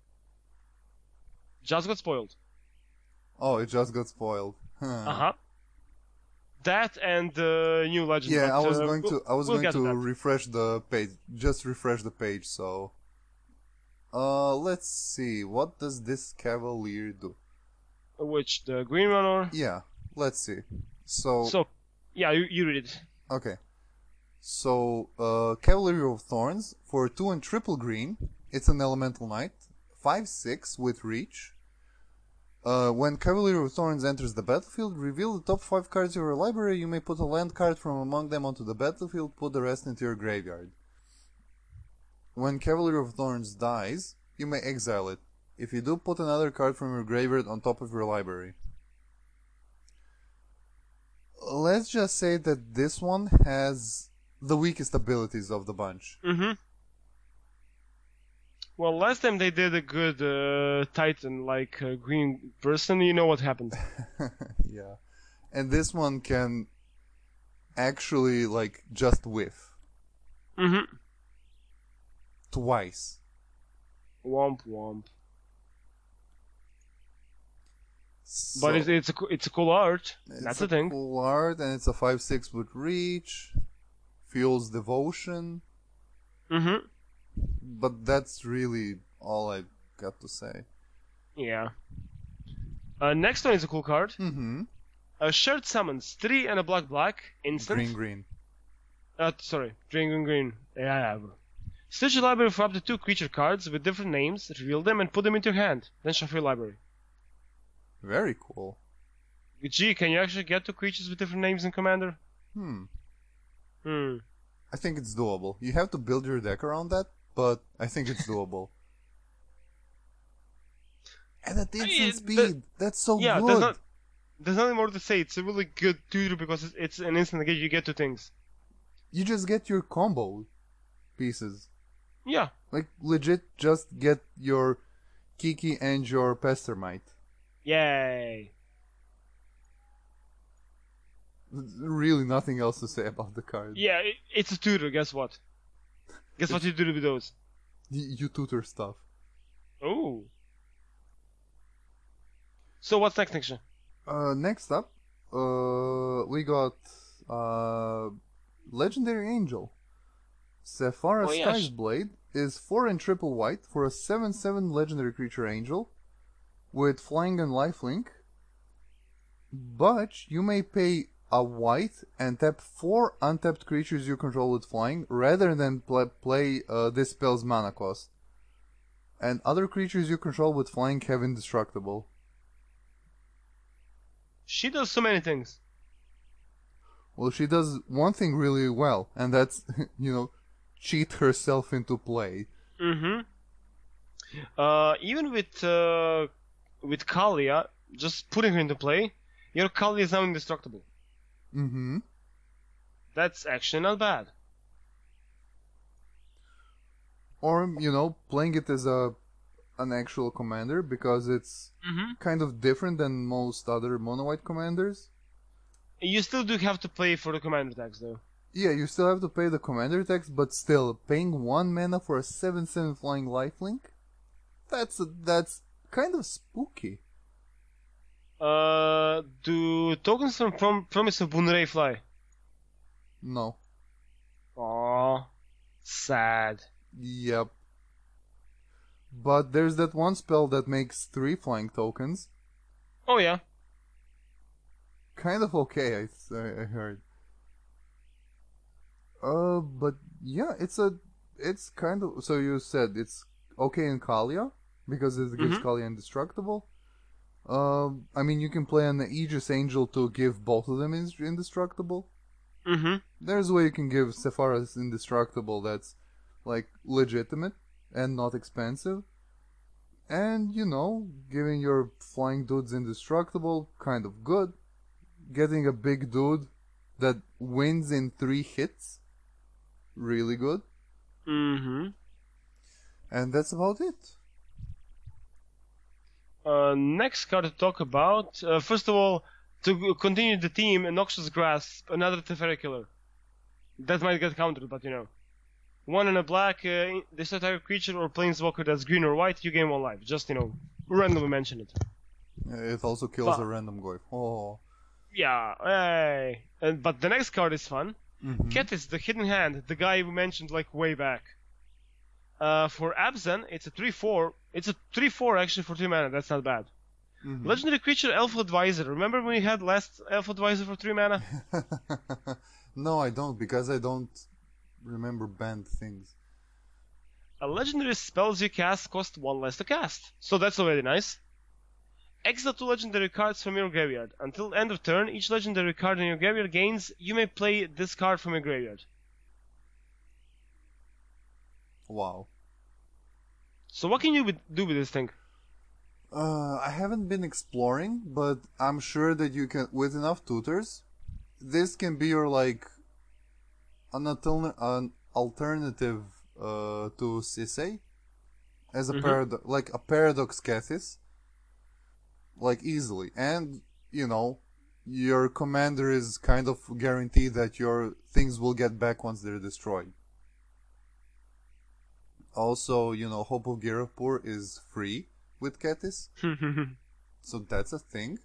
Just got spoiled. oh, it just got spoiled. Uh-huh. That and the new legend. Yeah, but, I was going we'll get to that. refresh the page. Just refresh the page. So, let's see. What does this Cavalier do? Which, the green one or? Yeah, let's see. So, So, yeah, you read it. okay. So, Cavalier of Thorns for 2 and triple green. It's an elemental knight, 5/6 with reach. When Cavalier of Thorns enters the battlefield, reveal the top 5 cards of your library. You may put a land card from among them onto the battlefield, put the rest into your graveyard. When Cavalier of Thorns dies, you may exile it. If you do, put another card from your graveyard on top of your library. Let's just say that this one has the weakest abilities of the bunch. Mm-hmm. Well, last time they did a good Titan, like green person, you know what happened. Yeah. And this one can actually, like, just whiff. Mm-hmm. Twice. Womp womp. So, But it's a cool art. That's the thing. Cool art, and it's a 5/6 with reach. Fuels devotion. Mm-hmm. But that's really all I got to say. Yeah. Next one is a cool card. Mm-hmm. Shared summons 3 and a black instant. Green. Sorry, green. Yeah. Search your library for up to 2 creature cards with different names, reveal them, and put them into your hand. Then shuffle your library. Very cool. Gee, can you actually get 2 creatures with different names in Commander? I think it's doable. You have to build your deck around that, but I think it's doable. And at instant speed, that's so Yeah, good. there's nothing more to say. It's a really good tutor because it's an instant that you get 2 things. You just get your combo pieces. Yeah. Like, legit, just get your Kiki and your Pestermite. Yay. Really nothing else to say about the card. Yeah, it's a tutor, guess what? Guess what you do with those? You tutor stuff. Oh. So what's next, Niksha? Next up, we got Legendary Angel. Sephara Oh, yeah. Sky's Blade is 4 and triple white for a 7/7 legendary creature angel. with flying and lifelink, but you may pay a white and tap 4 untapped creatures you control with flying rather than play this spell's mana cost. And other creatures you control with flying have indestructible. She does so many things. Well, she does one thing really well, and that's, cheat herself into play. Mm-hmm. Even with Kalia, just putting her into play, your Kalia is now indestructible. Mm-hmm. That's actually not bad. Or, playing it as an actual commander, because it's kind of different than most other mono-white commanders. You still do have to pay for the commander tax, though. Yeah, you still have to pay the commander tax, but still, paying 1 mana for a 7/7 flying lifelink? That's kind of spooky. Do tokens from Promise of Bunrei fly? No. Aww. Sad. Yep. But there's that one spell that makes 3 flying tokens. Oh yeah. Kind of okay, I heard. But yeah, it's kind of, so you said it's okay in Kalia because it gives Kalia indestructible. I mean, you can play an Aegis Angel to give both of them indestructible. Mm-hmm. There's a way you can give Sephiroth indestructible that's like legitimate and not expensive. And giving your flying dudes indestructible, kind of good. Getting a big dude that wins in 3 hits, really good. Mm-hmm. And that's about it. Next card to talk about. First of all, to continue the theme, Noxious Grasp, another Teferi killer. That might get countered, but 1 and a black, this entire creature or planeswalker that's green or white, you gain 1 life. Just, randomly mention it. It also kills a random Goyf. Oh. Yeah, hey. But the next card is fun. Mm-hmm. Kethis, the Hidden Hand, the guy we mentioned way back. For Abzan, it's a 3/4. It's a 3/4 actually for 3 mana. That's not bad. Mm-hmm. Legendary creature, Elf Advisor. Remember when we had last Elf Advisor for 3 mana? No, I don't, because I don't remember banned things. Legendary spells you cast cost 1 less to cast. So that's already nice. Exile 2 legendary cards from your graveyard. Until end of turn, each legendary card in your graveyard gains, you may play this card from your graveyard. Wow. So what can you do with this thing? I haven't been exploring, but I'm sure that you can, with enough tutors, this can be your, an alternative to Sisei, as a Paradox Kethis. Easily. And, your commander is kind of guaranteed that your things will get back once they're destroyed. Also, Hope of Girapur is free with Kethis. So that's a thing.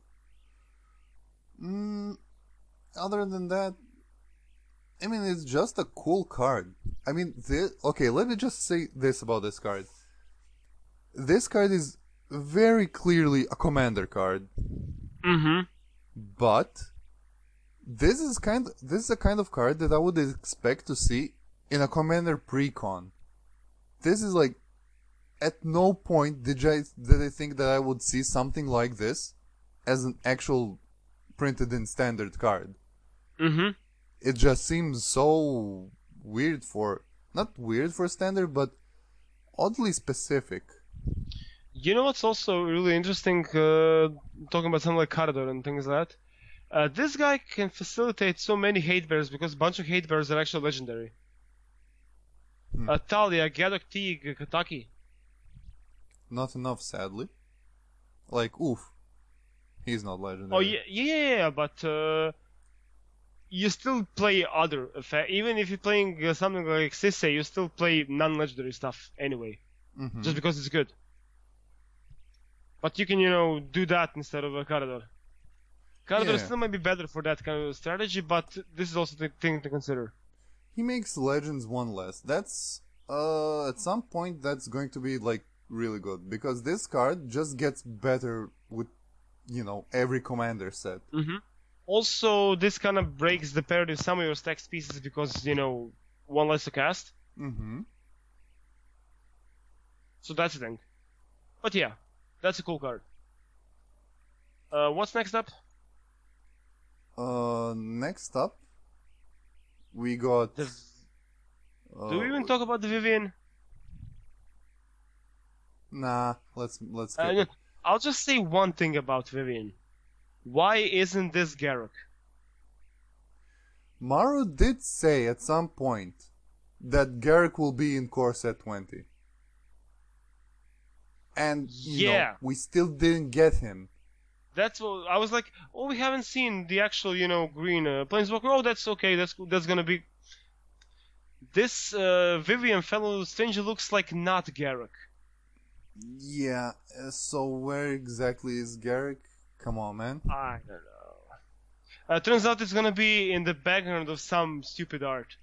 Other than that, I mean, it's just a cool card. I mean, okay, let me just say this about this card. This card is very clearly a commander card. Mm-hmm. But this is a kind of card that I would expect to see in a commander pre-con. This is at no point did I think that I would see something like this as an actual printed in standard card. Mm-hmm. It just seems so weird not weird for standard, but oddly specific. You know what's also really interesting, talking about something like Karador and things like that? This guy can facilitate so many hate bears because a bunch of hate bears are actually legendary. Talia, Gadok Teague, Kataki. Not enough, sadly. Oof. He's not legendary. Oh, yeah, but you still play other effects. Even if you're playing something like Sisei, you still play non-legendary stuff anyway. Mm-hmm. Just because it's good. But you can, do that instead of a Karador. Karador still might be better for that kind of strategy, but this is also the thing to consider. He makes legends 1 less. That's, at some point, that's going to be, really good because this card just gets better with, every commander set. Mm-hmm. Also, this kind of breaks the parity of some of your stacked pieces because, one less to cast. Mm-hmm. So that's the thing. But yeah, that's a cool card. What's next up? Next up, we got. Do we even talk about the Vivian? Nah, let's skip it. I'll just say one thing about Vivian. Why isn't this Garruk? Maru did say at some point that Garruk will be in core set 20. And, we still didn't get him. That's what I was like. Oh, we haven't seen the actual, green Planeswalker. Oh, that's okay. That's gonna be. This Vivian fellow strangely looks like not Garruk. Yeah. So where exactly is Garruk? Come on, man. I don't know. Turns out it's gonna be in the background of some stupid art.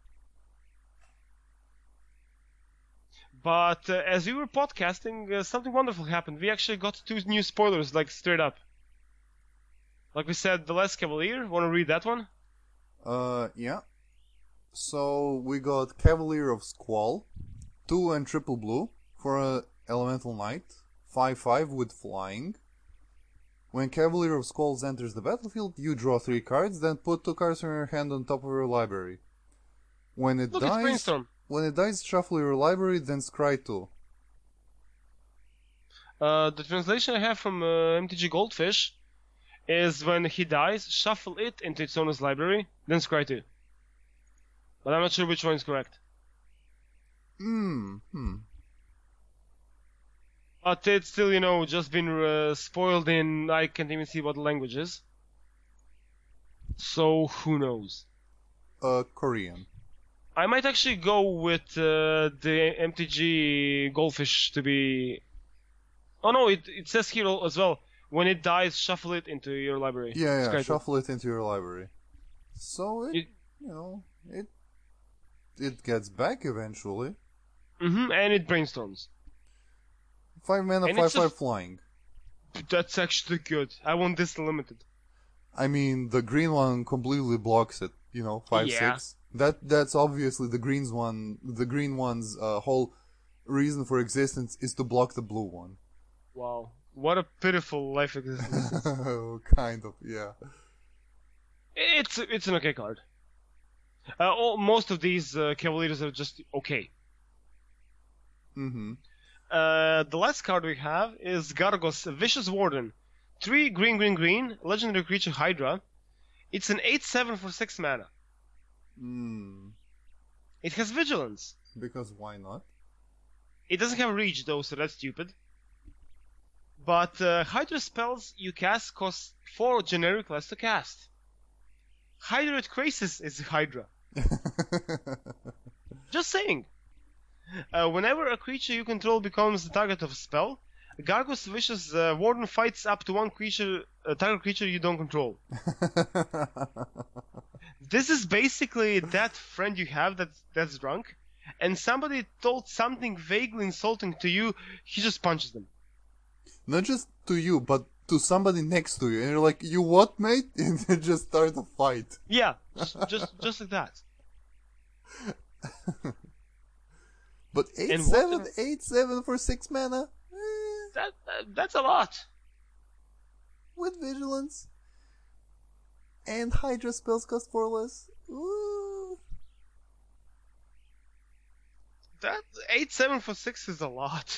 But as we were podcasting, something wonderful happened. We actually got 2 new spoilers, like straight up. Like we said, The Last Cavalier. Want to read that one? Yeah. So we got Cavalier of Squall, 2 and triple blue for a Elemental Knight, 5/5 with flying. When Cavalier of Squalls enters the battlefield, you draw 3 cards, then put 2 cards from your hand on top of your library. When it Look, it's Brainstorm. When it dies, shuffle your library, then scry 2. The translation I have from MTG Goldfish is when he dies, shuffle it into its owner's library, then scry 2. But I'm not sure which one is correct. But it's still, just been spoiled in, I can't even see what the language is. So, who knows? Korean. I might actually go with the MTG Goldfish to be... Oh no, it says here as well. When it dies, shuffle it into your library. Yeah, shuffle it into your library. So it gets back eventually. And it brainstorms. 5 mana, 5/5 flying. That's actually good. I want this limited. I mean, the green one completely blocks it. 5/6. That's obviously the green one's whole reason for existence is to block the blue one. Wow, what a pitiful life existence. Kind of, yeah. It's an okay card. Most of these Cavaliers are just okay. The last card we have is Gargos, Vicious Warden. 3 green, legendary creature Hydra. It's an 8/7 for 6 mana. It has Vigilance. Because why not? It doesn't have Reach though, so that's stupid. But Hydra spells you cast cost 4 generic less to cast. Hydra at Krasis is Hydra. Just saying. Whenever a creature you control becomes the target of a spell, Gargos Vicious Warden fights up to one target creature you don't control. This is basically that friend you have that's drunk, and somebody told something vaguely insulting to you, he just punches them. Not just to you, but to somebody next to you, and you're like, "You what, mate?" And they just start a fight. Yeah, just like that. But 8/7 for 6 mana? That's a lot. With Vigilance. And Hydra spells cost 4 less. Ooh. That 8/7 for 6 is a lot.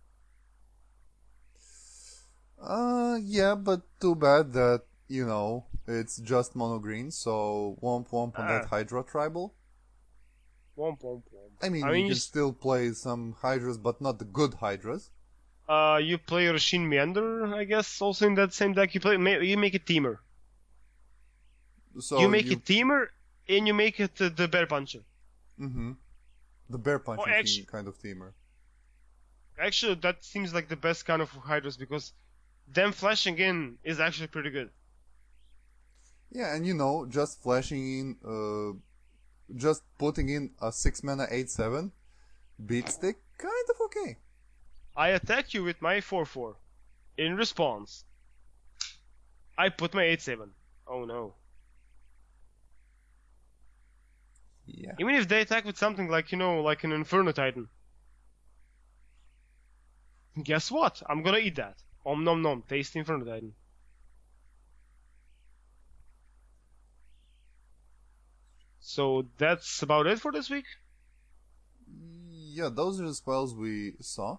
Yeah, but too bad that, it's just mono green, so womp womp on that Hydra tribal. Womp womp womp. I mean you can still play some Hydras, but not the good Hydras. You play Rasheen Meander, I guess, also in that same deck. You make it Teamer. So you make it Teamer, and you make it the Bear Puncher. The Bear Puncher kind of Teamer. Actually, that seems like the best kind of Hydras, because them flashing in is actually pretty good. Yeah, and just flashing in, just putting in a 6 mana 8/7 beat stick, kind of okay. I attack you with my 4/4. In response, I put my 8/7. Oh no. Yeah. Even if they attack with something like, like an Inferno Titan. Guess what? I'm gonna eat that. Om nom nom. Tasty Inferno Titan. So that's about it for this week? Yeah, those are the spells we saw.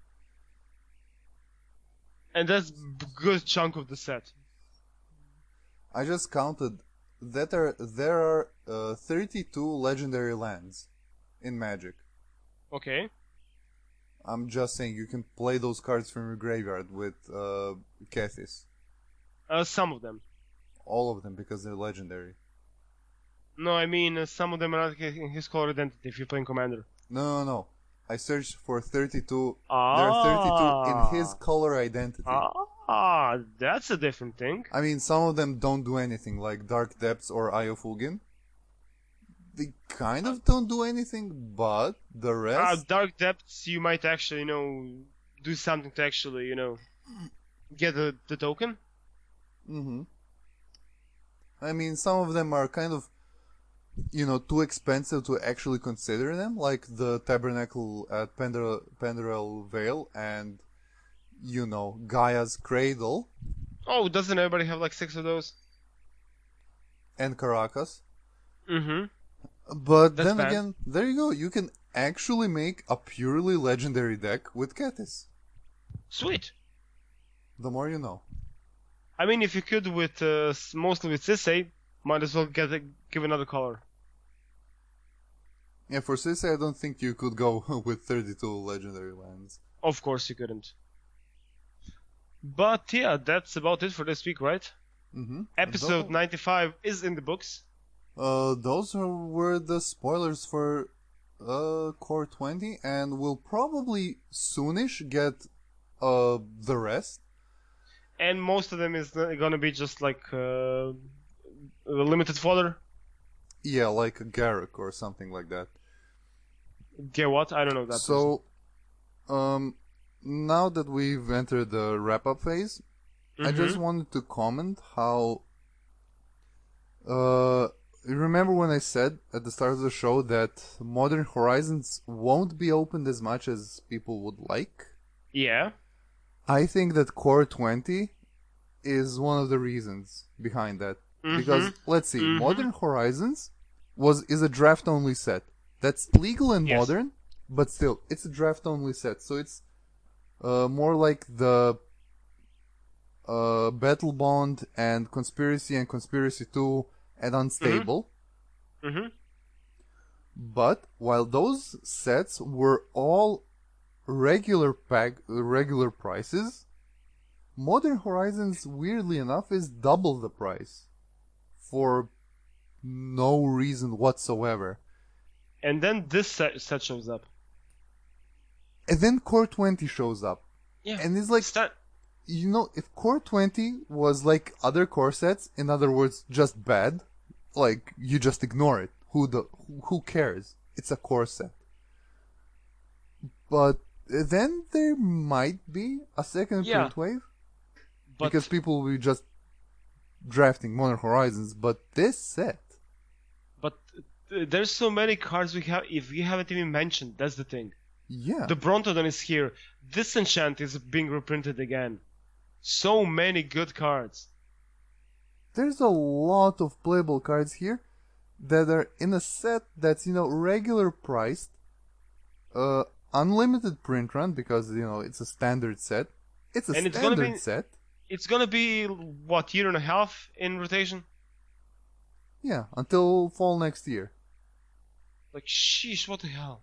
And that's good chunk of the set. I just counted that there are 32 legendary lands in Magic. Okay. I'm just saying you can play those cards from your graveyard with Kethis. Some of them. All of them because they're legendary. No, I mean some of them are not in his color identity if you're playing Commander. No. I searched for 32. Ah. There are 32 in his color identity. That's a different thing. I mean, some of them don't do anything, like Dark Depths or Eye of Ugin. They kind of don't do anything, but the rest... Dark Depths, you might actually, do something to actually, get the token. Mm-hmm. I mean, some of them are kind of, too expensive to actually consider them, like the Tabernacle at Penderel Vale and, Gaia's Cradle. Oh, doesn't everybody have like 6 of those? And Caracas. Mm-hmm. But That's then bad. again, there you go. You can actually make a purely legendary deck with Kethis. Sweet. The more you know. I mean, if you could with mostly with Sisei, might as well give another color. Yeah, for Sisei, I don't think you could go with 32 legendary lands. Of course you couldn't. But yeah, that's about it for this week, right? Mm-hmm. Episode 95 is in the books. Those were the spoilers for Core 20, and we'll probably soonish get the rest. And most of them is gonna be just like limited fodder. Yeah, like a Garruk or something like that. Get what? I don't know that. So, now that we've entered the wrap-up phase, I just wanted to comment how... remember when I said at the start of the show that Modern Horizons won't be opened as much as people would like? Yeah. I think that Core 20 is one of the reasons behind that. Because, let's see, Modern Horizons is a draft-only set. That's legal and Yes. modern, but still, it's a draft-only set. So it's more like the Battle Bond and Conspiracy 2 and Unstable. Mm-hmm. But while those sets were all regular prices, Modern Horizons, weirdly enough, is double the price for no reason whatsoever. And then this set shows up. And then Core 20 shows up. Yeah. And it's like, if Core 20 was like other core sets, in other words, just bad, like, you just ignore it. Who cares? It's a core set. But then there might be a second print wave. Because people will be just drafting Modern Horizons, but this set... But there's so many cards we haven't even mentioned, that's the thing. Yeah. The Brontodon is here. Disenchant is being reprinted again. So many good cards. There's a lot of playable cards here that are in a set that's, regular priced, unlimited print run, because, it's a standard set. It's a standard set. It's gonna be, what, year and a half in rotation? Yeah, until fall next year. Like, sheesh, what the hell?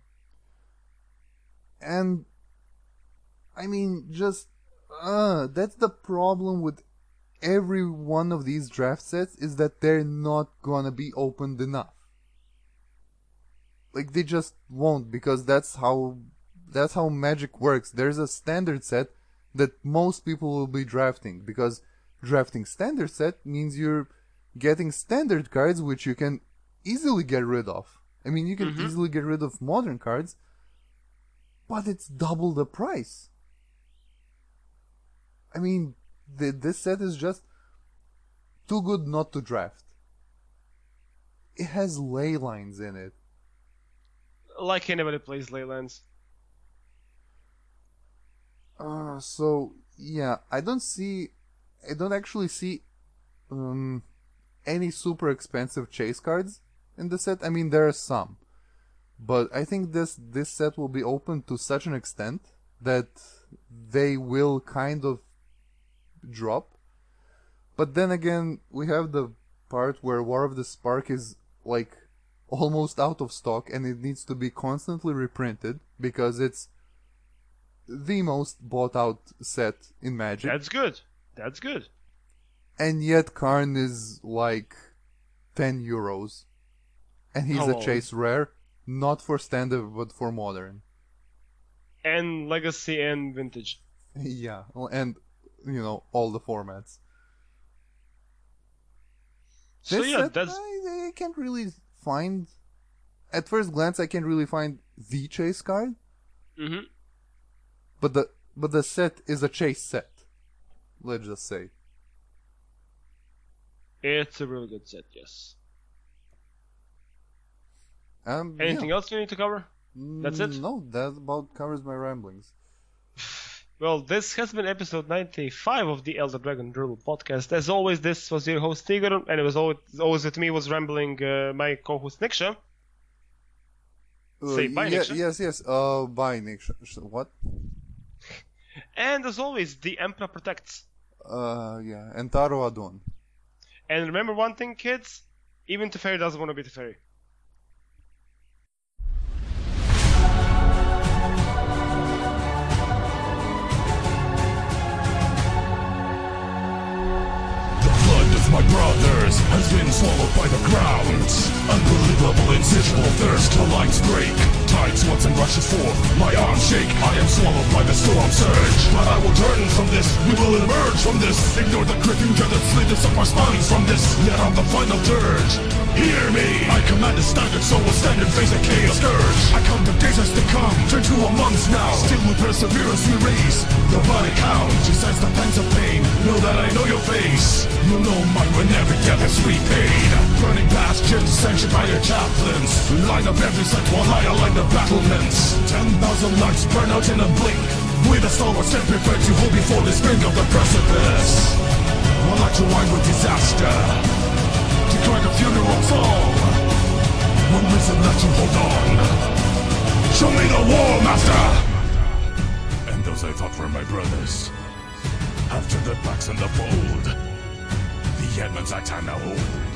And, I mean, just, that's the problem with every one of these draft sets, is that they're not gonna be opened enough. Like, they just won't, because that's how Magic works. There's a standard set that most people will be drafting, because drafting standard set means you're getting standard cards which you can easily get rid of. I mean, you can easily get rid of modern cards, but it's double the price. I mean, this set is just too good not to draft. It has ley lines in it. Like anybody plays Leylands. So yeah, I don't actually see any super expensive chase cards in the set. I mean, there are some, but I think this set will be open to such an extent that they will kind of drop. But then again, we have the part where War of the Spark is like almost out of stock and it needs to be constantly reprinted because it's the most bought out set in Magic. That's good. That's good. And yet Karn is like 10 euros. And he's a chase rare, not for standard but for modern. And legacy and vintage. Yeah, and you know, all the formats. So This yeah, set, that's I can't really find. At first glance, I can't really find the chase card. Mhm. But the set is a chase set. Let's just say. It's a really good set, yes. Anything yeah. else you need to cover? That's it? No, that about covers my ramblings. Well, this has been episode 95 of the Elder Dragon Dribble podcast. As always, this was your host Tigor, and it was always with me was rambling my co-host Niksha. Say bye, Niksha. Yes. Bye, Niksha. What? And as always, the Emperor protects. Yeah, and Taro Adon. And remember one thing, kids: even Teferi doesn't want to be Teferi. My brothers has been swallowed by the ground. Unbelievable insatiable thirst to lights break. Tide swells and rushes forth, my arms shake. I am swallowed by the storm surge. But I will turn from this, we will emerge from this. Ignore the gripping dread that slithers up our spines from this. Let out the final dirge. Hear me, I command a standard, so we'll stand and face a chaos scourge. I count the days as they come, turn to a month now. Still with perseverance we raise the body count. She sense the pangs of pain, know that I know your face. You know mine whenever death is repaid. Burning bastions sanctioned by your chaplains. Line up every set while I align the battlements. 10,000 lights burn out in a blink. With a stalwart stand prepared to hold before the brink of the precipice. While I wine with disaster, declare the funeral song. One reason that you hold on. Show me the war, master! And those I thought were my brothers have turned their backs in the fold. The Edmonds I time now old.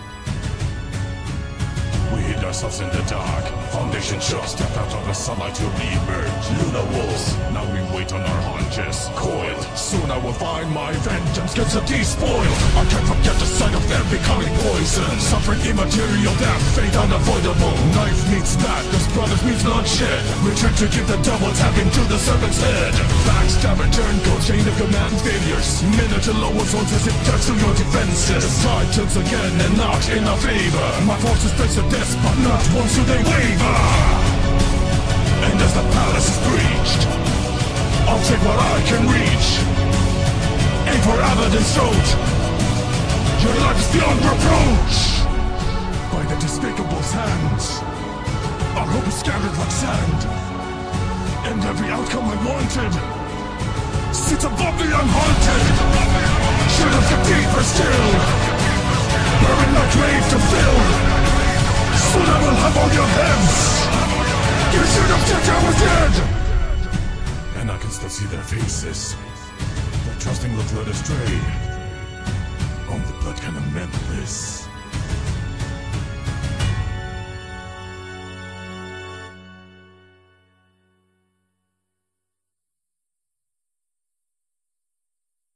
We hid ourselves in the dark. Foundation shook, step out of the sunlight to re-emerge. Luna wolves, now we wait on our haunches. Coiled, soon I will find my vengeance gets a despoiled. I can't forget the sight of them becoming poison. Suffering immaterial death, fate unavoidable. Knife meets back, as brothers meets bloodshed. Return to give the double tapping to the serpent's head. Backstabber turncoat, chain of command failures. Miniature lower zones as it cuts to your defenses. Tide tilts again and not in our favor. My forces face a death, but not once do they waver. And as the palace is breached, I'll take what I can reach. Aim for Abaddon's throat. Your life is beyond reproach. By the despicable's hands, our hope is scattered like sand. And every outcome unwanted sits above the unhaunted. Should have got deeper still, bury my grave to fill. Soon I will have all your heads. You should have checked I was dead. And I can still see their faces. Their trusting look led astray. Only blood can amend this.